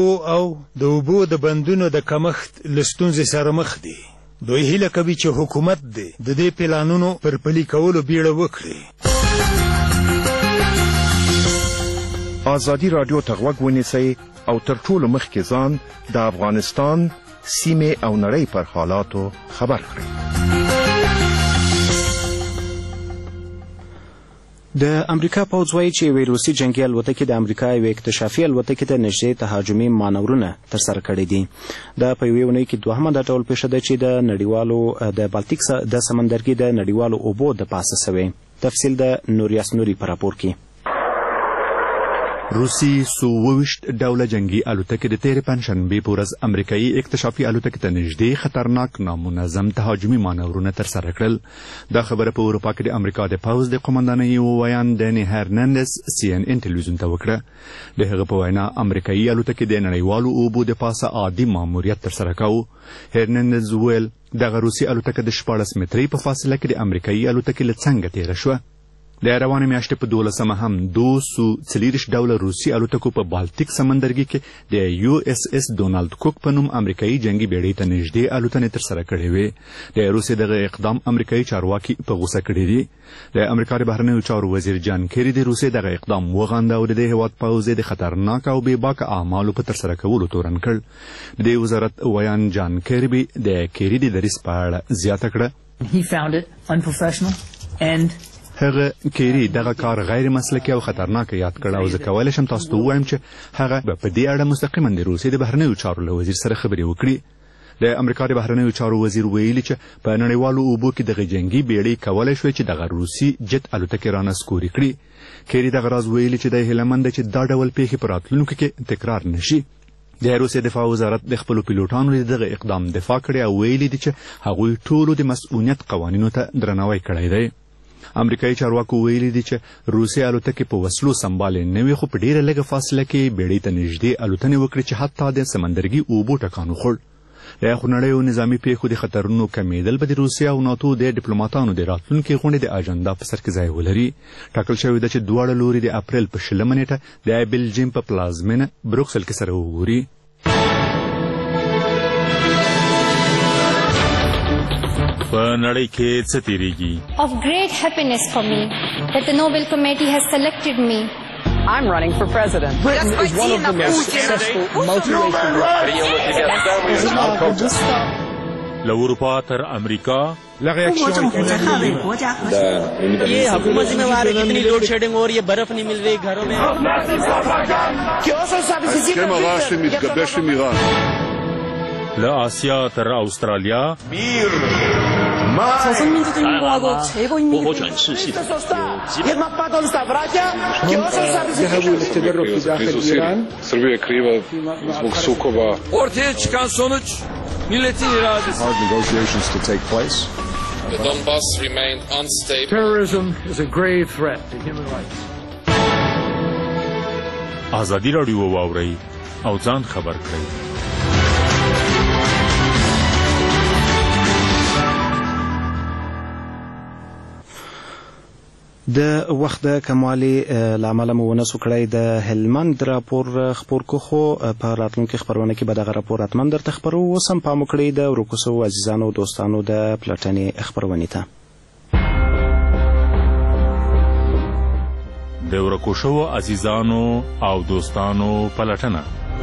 د اوبو د بندونو د کمښت له ستونزې سره مخ دي. دوی هیله کوي چې حکومت د دې پلانونو پر پلي کولو بیړه وکړي. ازادي راډیو ته غوږ ونیسئ او تر ټولو مخکې ځان د افغانستان، سیمې او نړۍ پر حالاتو خبر کړئ. د امریکا پوځ وایي چې یوې روسي جنګي الوتکې د امریکا یوې اکتشافي الوتکې ته نږدې تهاجمي مانورونه ترسره کړي دي. دا په یوې اونۍ کې دوهمه دا ډول پیښه ده چې د بالتیک د سمندرګي د نړیوالو اوبو د پاسه سوې. تفصیل د نوریاس نوري په راپور کې. روسي سو 22 ډوله جنگي الوتکې د تېرې پنجشنبې په ورځ امریکایي اکتشافي الوتکې ته نږدې خطرناک نامنظم تهاجمي مانورونه ترسره کړل. دا خبره په اروپا کې د امریکا د پوځ د قومندانۍ ویان ډیني هرناندز CNN ټلویزیون ته وکړه. د هغه په وینا امریکایي الوتکې د نړیوالو اوبو د پاسه عادي ماموریت ترسره کاوه. هرناندز ویل دغه روسي الوتکه د 14 مترۍ په فاصله کې د امریکایي الوتکې له څنګه تېره شوه. د روانې میاشتې په 12 هم 240 ډوله روسي الوتکو په بالتیک سمندرګي کې د USS ډونالد کوک په نوم امریکایي جنگي بیړۍ ته نږدې الوتنې ترسره کړې وې. د روسیې دغه اقدام امریکایي چارواکي په غوسه کړي دي. د امریکا د بهرنیو چارو وزیر جان کیری د روسیې دغه اقدام وغنده او د دې هېواد پوځ د خطرناک او بېباکه اعمالو په ترسره کولو تورن کړ. د دې وزارت ویان جان کیربي د کیری د دریځ په اړه زیاته کړه. هغه کیری دغه کار غیر مسلکي او خطرناک یاد کړ او زه کولی شم تاسو ته ووایم چې هغه په دې اړه مستقیما د روسیې د بهرنیو چارو له وزیر سره خبرې وکړي. د امریکا د بهرنیو چارو وزیر ویلي چې په نړیوالو اوبو کې دغه جنګي بیړۍ کولی شوی چې دغه روسي جت الوتکې رانسکوري کړي. کیری دغه راز ویلي چې د هیله منده چې دا ډول پیښې په راتلونکو کې تکرار نشي. د روسیې دفاع وزارت د خپلو پیلوټانو د دغه اقدام دفاع کړې او ویلي دي چې هغوی ټولو د مسؤلیت قوانینو ته درناوی کړی دی. امریکایي چارواکو ویلي دي چې روسي الوتکې په وسلو سمبالې نه وي خو په ډېره لږه فاصله کې بیړۍ ته نږدې الوتنې وکړي چې حتی د سمندرګي اوبو ټکان وخوړ. د خونړیو نظامي پیښو د خطرونو کمیدل به د روسیې او ناتو د ډیپلوماتانو د راتلونکي غونډې د اجنډا په سر کې ځای ولري. ټاکل شوې ده چې دواړه لوري د اپریل په 20 نیټه د بلجیم په پلازمینه بروکسل کې سره وګوري. په نړۍ کې څه تیریږي؟ Of great happiness for me that the Nobel Committee has selected me. I'm running for president. Britain is one of the most successful multiracial له اروپا تر امریکا ये हुकूमत जिम्मेवार है कितनी load shedding हो रही है बर्फ नहीं मिल रही घरों में له آسیا تر استرالیا Srbija je kriva zbog sukoba. Ortaya çıkan sonuç milletin iradesi. Hard negotiations to take place. The Donbass remained unstable. Terrorism is a grave threat to human rights. ازادي راډیو واورئ او ځان خبر کړئ. د وخت د کموالي له امله مو ونسو کړی د هلمند راپور خپور کو خو په راتلونکي خپرونه کې به دغه راپور حتما درته خپرو. اوس هم پام وکړئ د ورکو سوو عزیزانو او دوستانو د پلټنې خپرونې ته. د ورکو شوو عزیزانو او دوستانو پلټنه.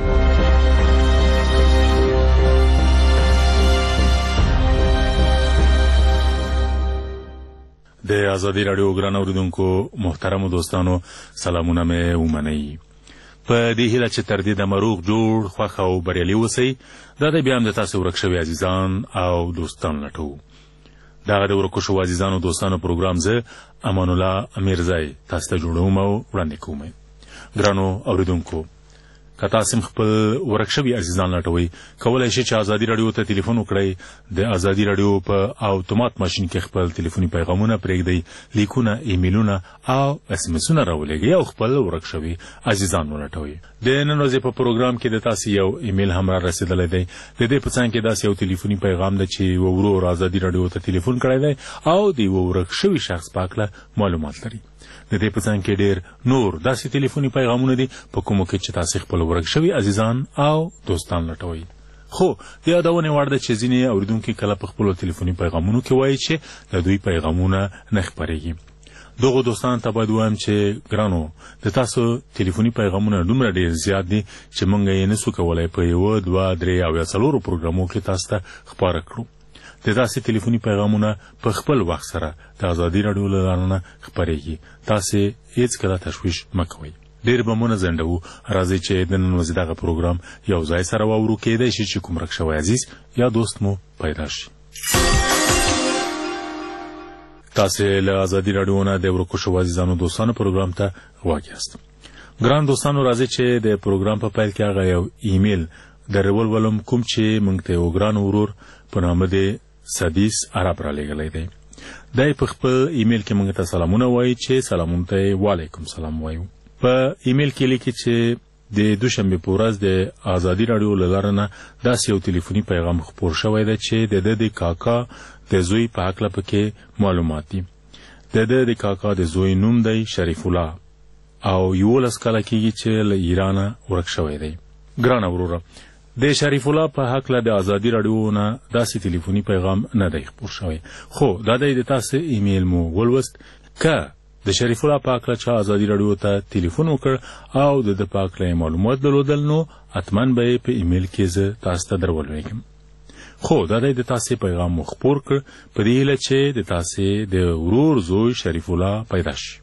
د ازادي راډیو ګران اوریدونکو محترمو دوستانو سلامونه مې ومنئ. په دې هیله چې تر دې دمه روغ جوړ خوښ او بریالي اوسئ. دا دی بیا هم د تاسو ورک شوي عزیزان او دوستان لټو. دغه د ورکو شوو عزیزانو دوستانو پروګرام زه امان الله امیرزی تاسو ته جوړوم او وړاندې کوم. ګرانو اوریدونکو که تاسو خپل ورک شوي عزیزان لټوئ کولی شئ چې ازادي راډیو ته تلیفون وکړئ. د ازادي راډیو په اوتومات ماشین کې خپل تلیفوني پیغامونه پرېږدئ، لیکونه، ایمیلونه او اسمسونه راولېږئ او خپل ورک شوي عزیزان ولټوئ. د نن ورځې په پروګرام کې د تاسو یو ایمیل هم را رسېدلی دی. د دې په څنګ کې داسې یو تلیفوني پیغام ده چې یوه ورور ازادي راډیو ته تلیفون کړی دی او د یوه ورک شوي شخص په هکله معلومات لري. د دې په څنګ کې ډېر نور داسې تلیفوني پیغامونه دي په کومو کې چې تاسې خپل ورک شوي عزیزان او دوستان لټوئ. خو د یادونې وړ ده چې ځینې اورېدونکي کله په خپلو تلیفوني پیغامونو کې وایي چې د دوی پیغامونه نه خپرېږي. دغو دوستانو ته باید ووایم چې ګرانو د تاسو تلیفوني پیغامونه دومره ډېر زیات دي چې موږ یې نسو کولی په 1 2 3 او 4 پروګرامو کې تاسو ته خپاره کړو. د تاسې ټلیفوني پیغامونه په خپل وخت سره د ازادي راډیو له لارې نه خپرېږي. تاسې هېڅکله تشویش مه کوئ. ډېر به مو نه ځنډوو. راځئ چې د نن ورځې دغه پروګرام یو ځای سره واورو. کیدای شي چې کوم ورک شوی عزیز یا دوست مو پیدا شي. تاسې له ازادي راډیو نه د ورکو شوو عزیزانو دوستانو پروګرام ته غوږ یاست. ګران دوستانو، راځئ چې د پروګرام په پیل کې هغه یو ایمیل د ولولم کوم چې موږ ته یو ګران ورور په نامه د سدیس عرب را لېږلی دی. دی په خپل ایمیل کې موږ ته سلامونه وایي چې سلامونه ته یې وعلیکم سلام وایو. په ایمیل کې لیکي چې د دوشنبې په ورځ د ازادي راډیو له لارې نه داسې یو ټلیفوني پیغام خپور شوی دی چې د ده د کاکا د زوی په هکله پکې معلومات دي. د ده د کاکا د زوی نوم دی شریف الله او 11 کاله کېږي چې له ایرانه ورک شوی دی. ګرانه وروره، د شریف الله په هکله د ازادي راډیو نه داسې ټلیفوني پیغام نه دی خپور شوی، خو دا دی د تاسې ایمیل مو ولوست. که د شریف الله په هکله چا ازادي راډیو ته ټلیفون وکړ او د ده په هکله معلومات درلودل، نو حتما به یې په ایمیل کې زه تاسو ته درولېږم. خو دا دی د تاسې پیغام مو خپور کړ په دې هیله چې د تاسې د ورور زوی شریف الله پیدا شي.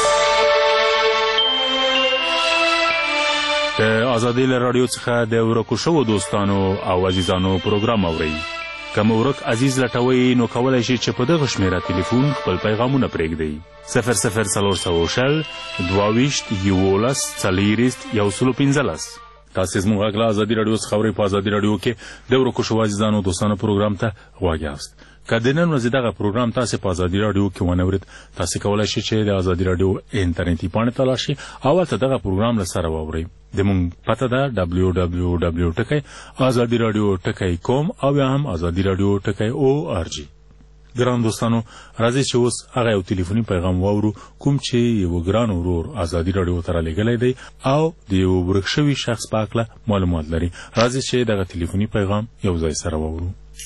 د ازادي راډیو څخه د ورکو شوو دوستانو او عزیزانو پروګرام اورئ. که مو ورک عزیز لټوئ نو کولی شئ چې په دغه شمېره ټلیفون خپل پیغامونه پرېږدئ: 00406 22 11 40 115. تاسې زموږ غږ له ازادي راډیو څخه اورئ. په ازادي راډیو کې د ورکو شوو عزیزانو دوستانو پروګرام ته غوږ یاست. که د نن ورځې دغه پروګرام تاسې په ازادي راډیو کې ونه اورېد، تاسې کولی شئ چې د ازادي راډیو انټرنیټي پاڼې ته لاړ شئ او هلته دغه پروګرام له سره واورئ. زموږ پته ده www.azadiradio.com او یا هم azadiradio.org. ګران دوستانو، راځئ چې اوس هغه یو ټلیفوني پیغام واورو کوم چې یو ګران ورور ازادي راډیو ته رالیږلی دی او د یو ورک شوي شخص په هکله معلومات لري. راځئ چې دغه ټلیفوني پیغام یو ځای سره واورو.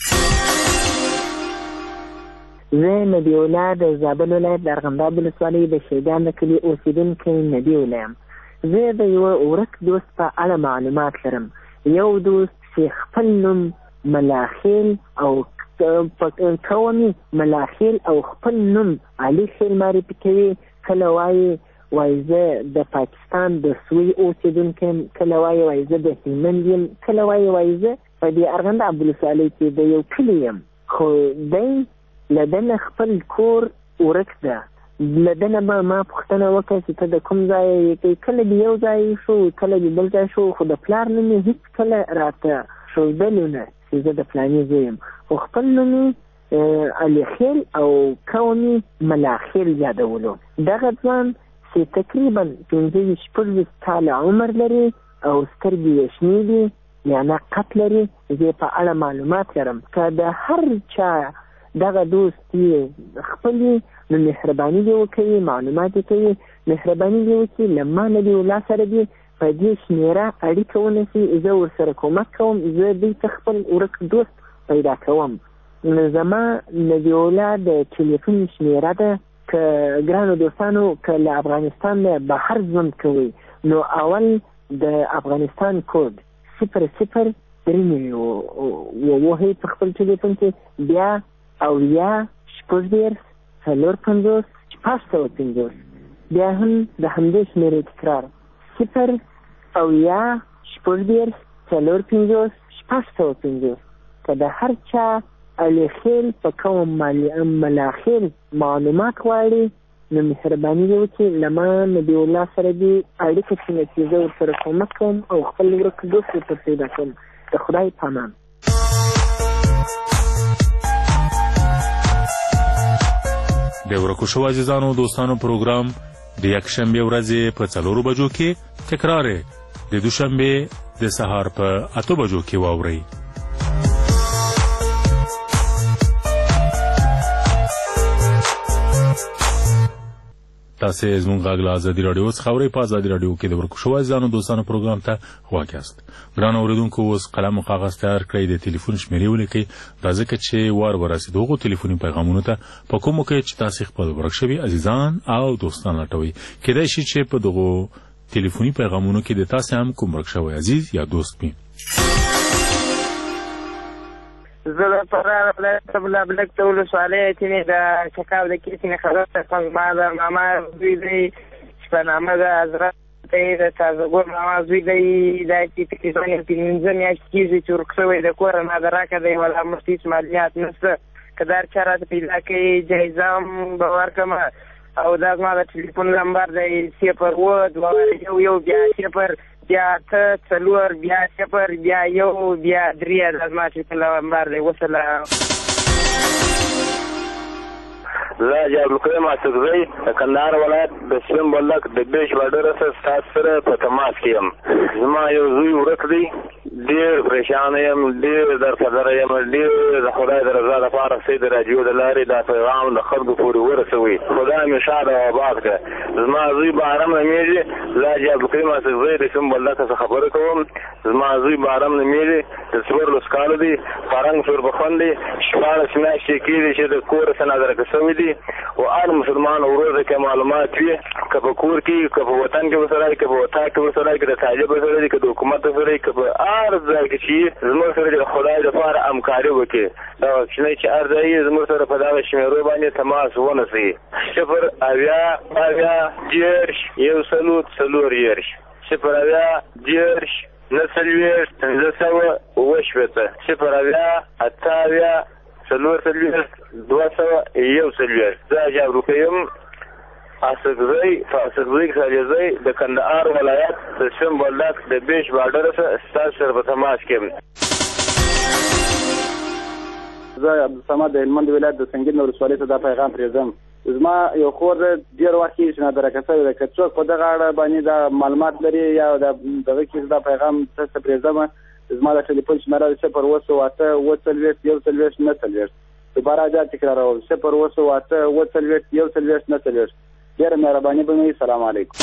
زه نبی الله د زابل ولایت د ارغنداب ولسوالۍ د شیګان د کلي اوسېدونکی نبی الله یم. زه د یوه ورک دوست په اړه معلومات لرم. یو دوست چې خپل نوم ملاخیل او قومي ملاخیل او خپل نوم علي خیل معرفي کوي. کله وایي زه د پاکستان د سوی اوسېدونکی یم، کله وایي زه د هلمند یم، کله وایي زه په دې ارغنداب ولسوالۍ کې د یو کلي یم. خو دی له ده نه خپل کور ورک ده. له ده نه به ما پوښتنه وکړه چې ته د کوم ځای یې؟ کله د یو ځای شو، کله د بل ځای شو، خو د پلار نوم یې هېڅکله راته ښودلو نه چې زه د فلاني زوی یم. خو خپل نوم یې علي خیل او قومي ملاخیل یادولو. دغه ځوان چې تقریبا 15-16 کاله عمر لري او سترګې یې شنې دي، یعنې قد لري. زه په اړه معلومات لرم. که د هر چا دغه دوست یې خپل نو مهرباني دې وکوي، معلومات یې کوي، مهرباني دې وکړي له ما نبي الله سره دې په دې شمېره اړیکه ونیسي. زه ورسره کومک کوم، زه دوی ته خپل ورک دوست پیدا کوم. زما نبي الله د ټلیفون شمېره ده. که ګرانو دوستانو که له افغانستان نه بهر ژوند کوئ نو اول د افغانستان کود 00 ووهئ په خپل ټلیفون کې، بیا اویا شپږ دېرش 450 بیا هم د همدې شمېرې تکرار 0 اویا شپږ دېرش 450. که د هر چا علي خیل په قوم ملاخیل معلومات غواړي نو مهرباني دې وکړي له ما نبي الله سره دې اړیکه ټینګه کړي. زه ورسره کومک کوم او خپل ورک دوست ورته پیدا کوم. د خدای په امان. د ورکو شوو عزیزانو دوستانو پروګرام د یکشنبې ورځې په 4 بجو کې تکرار د دوشنبې د سهار په 8 بجو کې واورئ. تاسې زموږ غږ له ازادي راډیو څخه اورئ. په ازادي راډیو کې د ورکو شوو عزیزانو دوستانو پروګرام ته غوږ یاست. ګرانو اورېدونکو، اوس قلم او کاغذ تیار کړئ، د ټلیفون شمېرې ولیکئ. دا ځکه چې وار ورسېدو هغو ټلیفوني پیغامونو ته په کومو کې چې تاسې خپل ورک شوي عزیزان او دوستان لټوئ. کیدای شي چې په دغو ټلیفوني پیغامونو کې د تاسې هم کوم ورک شوی عزیز یا دوست وي. زه د فراه ولایت بلابلک ته ولسوالۍ چې د چکاو د کیسې نه خبر ته کوم ما د ماما زوی دی شپهنامه د حضرت دی د تازهګل ماما زوی دی دا چې تقریبا یو 15 میاشتې کېږي چې ورک شوی د کوره نادراکه دی ولا موږ هېڅ مالیات نشته که دا هر چا راته پیدا کوي جایزه هم به ورکړم او دا زما د ټلیفون نمبر دی 0 بیا 0 بیا 8 4 بیا 0 بیا 1 بیا 3 دا زما ټلیفون نمبر دی. وسلام. زه جابلکریم اسدزی د کندهار ولایت د سیم بولک د بیش بارډر سره ستاسو سره په تماس کې یم. زما یو زوی ورک دی، ډېر پریشان یم، ډېر درپدره یم، ډېر د خدای د رضا لپاره سي د راډیو د لارې دا پیغام د خلکو پورې ورسوي. خدای مې شاد او آباد کړه. زما زوی بهرام نومیږي. زه جابلکریم اسدزی د سیم بولک څخه خبرې کوم. زما زوی بهرام نومیږي، د 14 کالو دی، فرنګ سوربخون دی، 14 میاشتې کېږي چې د کور څخه نادرکه شوی دی و هر مسلمان ورور کې معلومات وي که په کور کې که په وطن کې وسره که په وطن کې وسره که د طالب وسره که د حکومت وسره که په هر ځای کې چې زموږ سره د خدای لپاره همکاري وکړي. دا کوچنی چې هر ځای زموږ سره په دغه شمیرو باندې تماس ونیسي. 0 اویا اویا 10 140 0 اویا 10 9 500 وشبته 0 اویا 8 4 201 زه جابلکریم اسدزی خلیزی د کندهار ولایت د سیم بولک د بیش بارډر سره ستاسو سره په تماس کې یم. زه عبدالصمد د هلمند ولایت د سنګین ولسوالۍ ته دا پیغام پرېږدم. زما یو خور ډېر وخت کېږي چې نادرکه شوې ده. که څوک په دغه اړه باندې دا معلومات لري یا دغه کې دا پیغام تاسو ته پرېږدم. زما د ټلیفون شمېره ده 0 8 1 دوباره دا تکراروم 0 8 1 ډېره مهرباني به مې. سلام علیکم.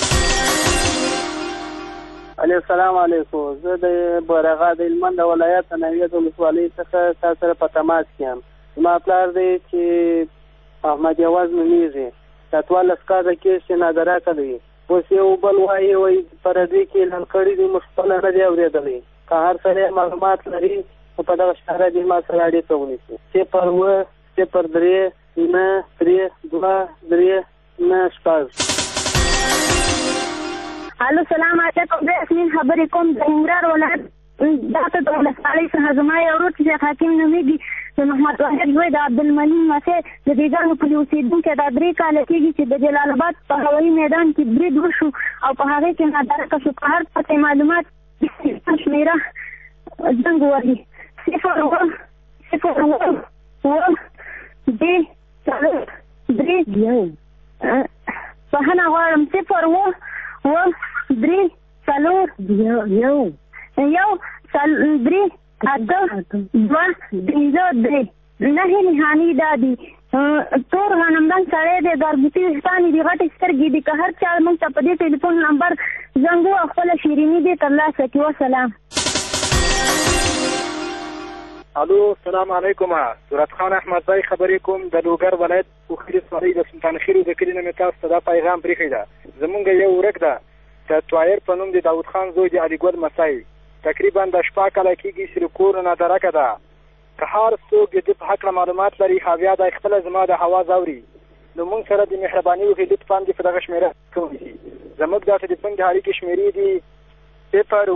السلام علیکم. زه د برغا د هلمند ولایت نوید ولسوالۍ څخه تاسو سره په تماس کې یم. زما پلار دی چې احمد یواز نومیږي، 14 کاله کېږي نادراکه دی. اوس یو بل وایي پردوي کې اعلان کړي دي، موږ خپله نه دی اورېدلی. که هر سړی معلومات لري په دغه شمېره دې ما سره اړیکه ونیسي. 0 0 3 9 3 2 3 9 6. الو سلام علیکم. زه یاسمین خبرې کوم د ننګرهار ولایت دا ته د ولسوالۍ څخه. زما یو ورور چې شیخ حکیم نومیږي د محمد واحد زوی د عبدالمنین مسیح د دیګانو پلي اوسېدونکی دا 3 کاله کېږي چې د جلال آباد په هوایي میدان کې برید وشو او په هغې کې نادرکه شو. په هر پته معلومات شمېره زنګ ووهي 0 بهنه غواړم 0 3 4 1 3 8 2 5 نه نهانی دادي تور غنمدان سړی دی، ګرګوتي ویښتان دي، غټې سترګې دي. که هر چا موږ ته په دې ټلیفون نمبر زنګ ووهه خپله شیریني دې ترلاسه کړي. وسلام. الو السلام علیکم. صورت خان احمدزی خبرې کوم د لوګر ولایت پوخري ولسوالۍ د سلطان خیرو د کلي نه مې تاسو ته دا پیغام پرېښی ده. زمونږ یو ورک ده د طاهر په نوم د داود خان زوی د علیګل مسای، تقریبا د 6 کاله کېږي چې له کور نادرکه ده. که هر څوک د ده په هکله معلومات لري خاویا دی خپله زما د حواز اوري نو موږ سره د مهرباني وکړي لطفا دې په دغه شمېره ونیسي. زموږ دا ټلیفون د اړیکې شمېرې دي 0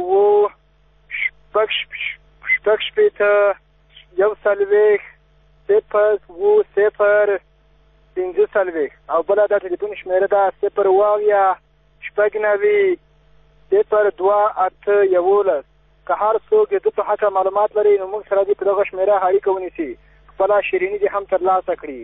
0 5 او بله دا ټلیفون شمېره ده 0 0 2 8 11. که هر څوک د په حقه معلومات لري نو موږ سره دې په دغه شمېره اړیکه ونیسي، خپله شیریني دې هم ترلاسه کړي.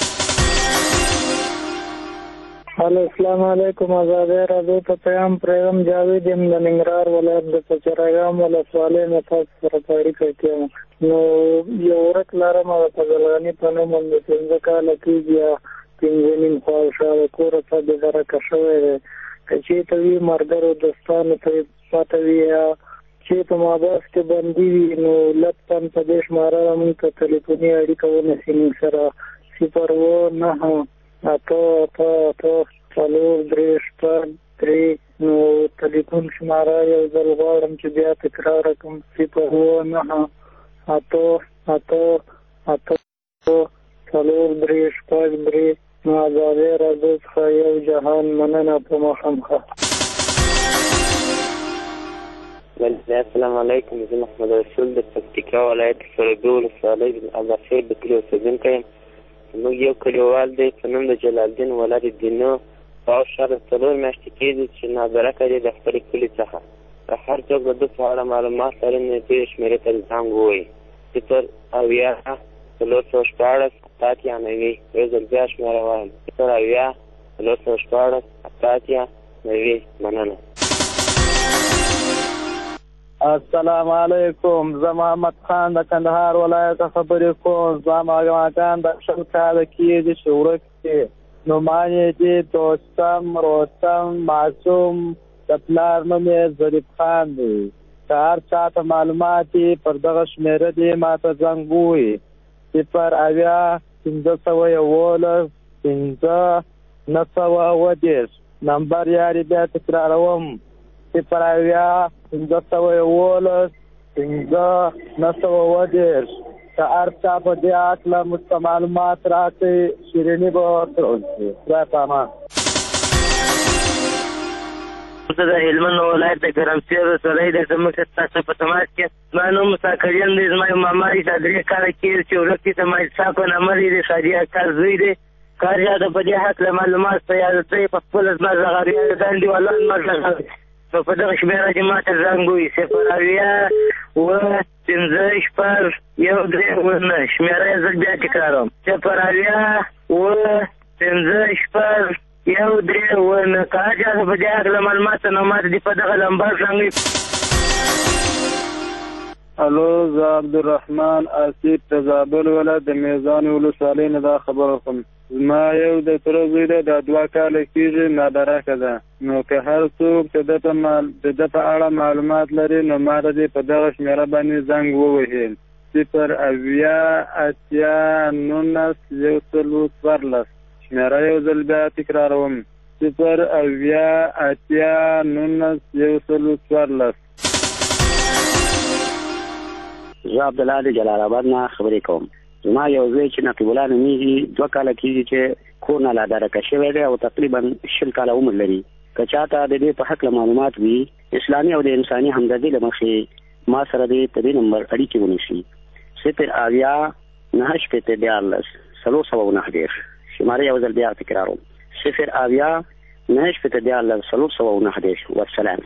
السلام علیکم. آزادۍ راډیو ته پیغام پرېږدم. جاوید یم د ننګرهار ولایت د پچرګام ولسوالۍ نه تاسو سره په اړیکه کې یم. نو یو ورک لرم د فضلغني په نوم د 15 کاله کېږي 5 نیم خوا د کوره څخه بېدرکه شوی دی. که چېرته وي ملګرو دوستانو ته پاته وي یا چې په ماباس کې بندي وي نو لطفا په دې شماره موږ ته ټلیفوني اړیکه ونیسي موږ سره 0 9 8 4 3 نو ټلیفون شماره یو ځل غواړم چې بیا تکرار کړم 0 9 نو ازادۍ راډیو څخه یو جهان مننه په مخامخه. السلام علیکم. زه محمد رسول د پکتیکا ولایت فرګو ولسوالۍ د اباخیر د کلي اوسېدونکی یم. زموږ یو کلیوال دی په نوم د جلال الدین ولد دینو په شهر 4 میاشتې کېږي چې نابرکه دی د خپلې کلي څخه. که هر څوک د ده په اړه معلومات لري نو دې شمېرې ته زنګ ووایي 080 414 یو ځل بیا شمېره وایم 080 414 مننه. السلام علیکم. زه محمد خان د کندهار ولایت خبرې کوم. زما ماګان د شل کاله کېږي چې ورک دي. نومان یې دي دوستم، روستم، معصوم، د پلار نوم یې ظریف خان دی. که هر چا ته معلومات یې پر دغه شمېره دي ما ته زنګ ووایي 080 نمبر یاري بیا تکراروم 080 که هر چا په دې هکله موږ ته معلومات راکړي شیریني به ورته وشي. خدای پامان. زه د هلمند ولایت د ګرمسیر ولسوالۍ د زموږ ستاسو په تماس کې زما نوم موسی کریم دی. زما یو ماما دی 3 کاله کېږي چې ورک دي. زما صاحب په نامه دی د سادي اکا زوی دی. کار یا د په دې هکله معلومات په یاد ته په خپله زما زغریا د انډیوالان مرغه نو په دغه شمېره کې ما ته زنګ ووایي 080 شمېره یې زه بیا تکراروم 080 که هر چا ته په دې هکله معلومات نو ما ته دې په دغه لمبر زنګ ووایي. الو زه عبدالرحمن آصف د زابل ولایت د میزان ولسوالۍ نه دا خبره کوم. زما یو د تره زوی دی د 2 کاله کېږي نابرکه ده. نو که هر څوک د ده په اړه معلومات لري نو ما ته دې په دغه شمېره باندې زنګ ووهي 080 شمېره یو ځل بیا تکراروم 080 زه عبدالله د جلال آباد نه خبرې کوم. زما یو زوی چې نقیب الله نومیږي 2 کاله کېږي چې کور نه لادرکه شوی دی او تقریبا 20 کاله عمر لري. که چاته د دې په هکله معلومات وي اسلامي او د انساني همدردۍ له مخې ما سره دې په دې نمبر اړیکې ونیسي 080 شماره یو ځل بیا تکراروم 080 والسلام.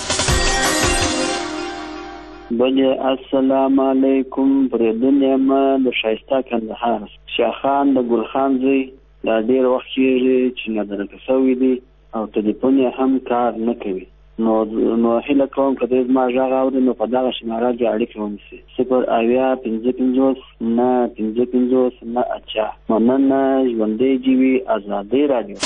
بله السلام علیکم. پریدون یم د ښایسته کندهار. شاخان د ګلخان زوی دا ډېر وخت کېږي چې نادرکه شوی دی او تلیفون یې هم کار نه کوي. نو هیله کوم که دی زما غږ اوري نو په دغه شماره کې اړیکې ونیسي 080 مننه. ژوندی دې وي ازادۍ راډیو.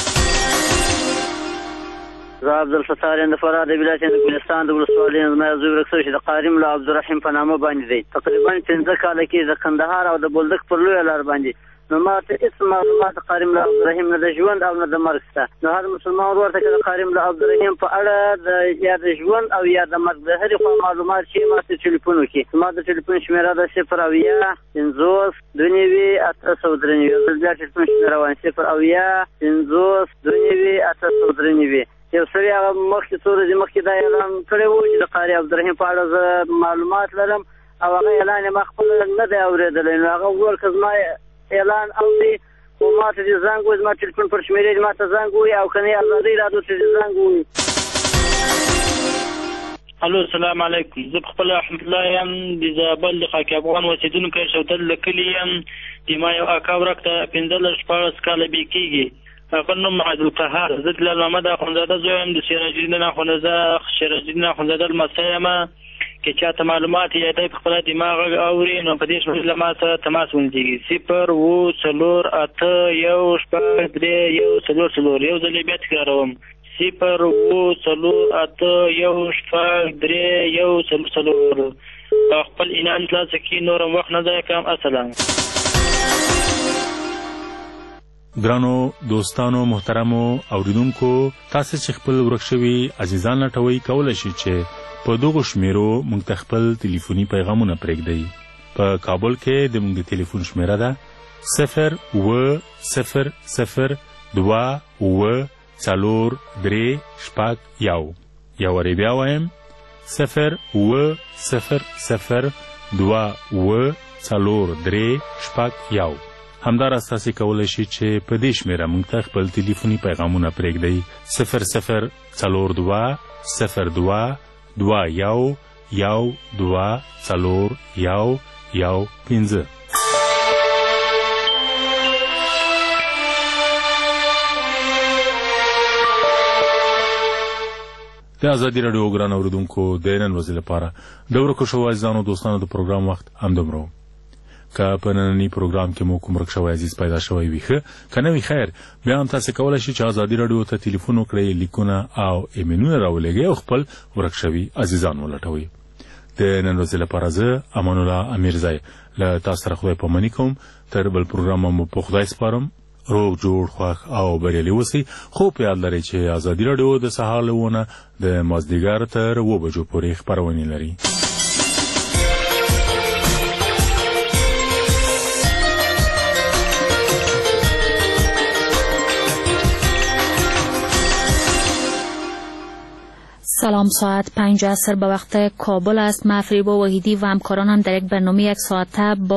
زه عبدالفتاح یم د فراه د ولایت د ګلستان د ولسوالۍ نه. زما زوی ورک شوی چې د قارم له عبدالرحیم په نامه باندې دی. تقریبا 15 کاله کې د کندهار او د بولدک پر لویه لار باندې. نو ما ته هېڅ معلومات قارم له عبدالرحیم نه د ژوند او نه د مرګ شته. نو هر مسلمان ورور ته که د قارم له عبدالرحیم په اړه یا د ژوند او یا د مرګ د هرې خوا معلومات شي ما ته ټلیفون وکړي. زما د ټلیفون شمېره ده 080 بیا ټلیفون شمېره وایم 080 یو سړي هغه مخکې څو ورځې مخکې دا اعلان کړی و چې د قاري عبدالرحیم په اړه زه معلومات لرم او هغه اعلان یې ما خپله نه دی اورېدلی. نو هغه وویل که زما اعلان اوري خو ما ته دې زنګ ووایي زما ټلیفون پر شمېرې دې ما ته زنګ ووایي او که نه یې ازادۍ راډیو ته دې زنګ ووایي. الو السلام علیکم. زه پخپله احمد الله یم د زابل د خاک افغان اوسېدونکی شودل له کلي یم. د ما یو اکا ورک ته 15-14 کاله بې کېږي. هغه نوم عبدالقهار. زه د لال محمد اخندزاده زوی یم د سراج الدین اخندزاده لمسی یم. که چاته معلومات یا دی په خپله دماغ غږ اوري نو په دې شمېرې له ما سره تماس ونیسېږي 080 یو ځل یې بیا تکراروم 080 خپل انعام خلاصه کړي. نورم وخت نه ضایع کوم. السلام. ګرانو دوستانو محترمو اوریدونکو تاسو چې خپل ورک شوي عزیزان لټوي کولای شي چې په دغه شمیرو موږ ته خپل ټلیفوني پیغامونه پرېږدئ په کابل کې د موږ د ټلیفون شمیره ده 0800243 یو وری بیا وایم 0800243 همدارس تاسې کولی شئ چې په دې شمیره موږ ته خپل ټلیفوني پیغامونه پرېږدئ 004221241115 د ازادي راډیو ګران اوریدونکو د نن ورځې لپاره د ورکو شوو عزیزانو دوستانو د پروګرام وخت همدومره و. که په ننني پروګرام کې مو کوم ورک شوی عزیز پیدا شوی وي ښه که نه وي خیر بیا هم تاسې کولی شئ چې ازادي راډیو ته ټلیفون وکړئ لیکونه او ایمیلونه راولېږئ او خپل ورک شوي عزیزان ولټوئ. د نن ورځې لپاره زه امان الله امیرزی له تاسو سره خدای پاماني کوم. تر بل پروګرام مو په خدای سپارم. روغ جوړ خوښ او بریالي اوسئ. خو په یاد لرئ چې ازادي راډیو د سهار له 9 د مازدیګر تر 2 بجو پورې خپرونې لري. سلام، ساعت 5 عصر به وقت کابل است. من فریبا وحیدی و همکارانم در یک برنامه یک ساعته با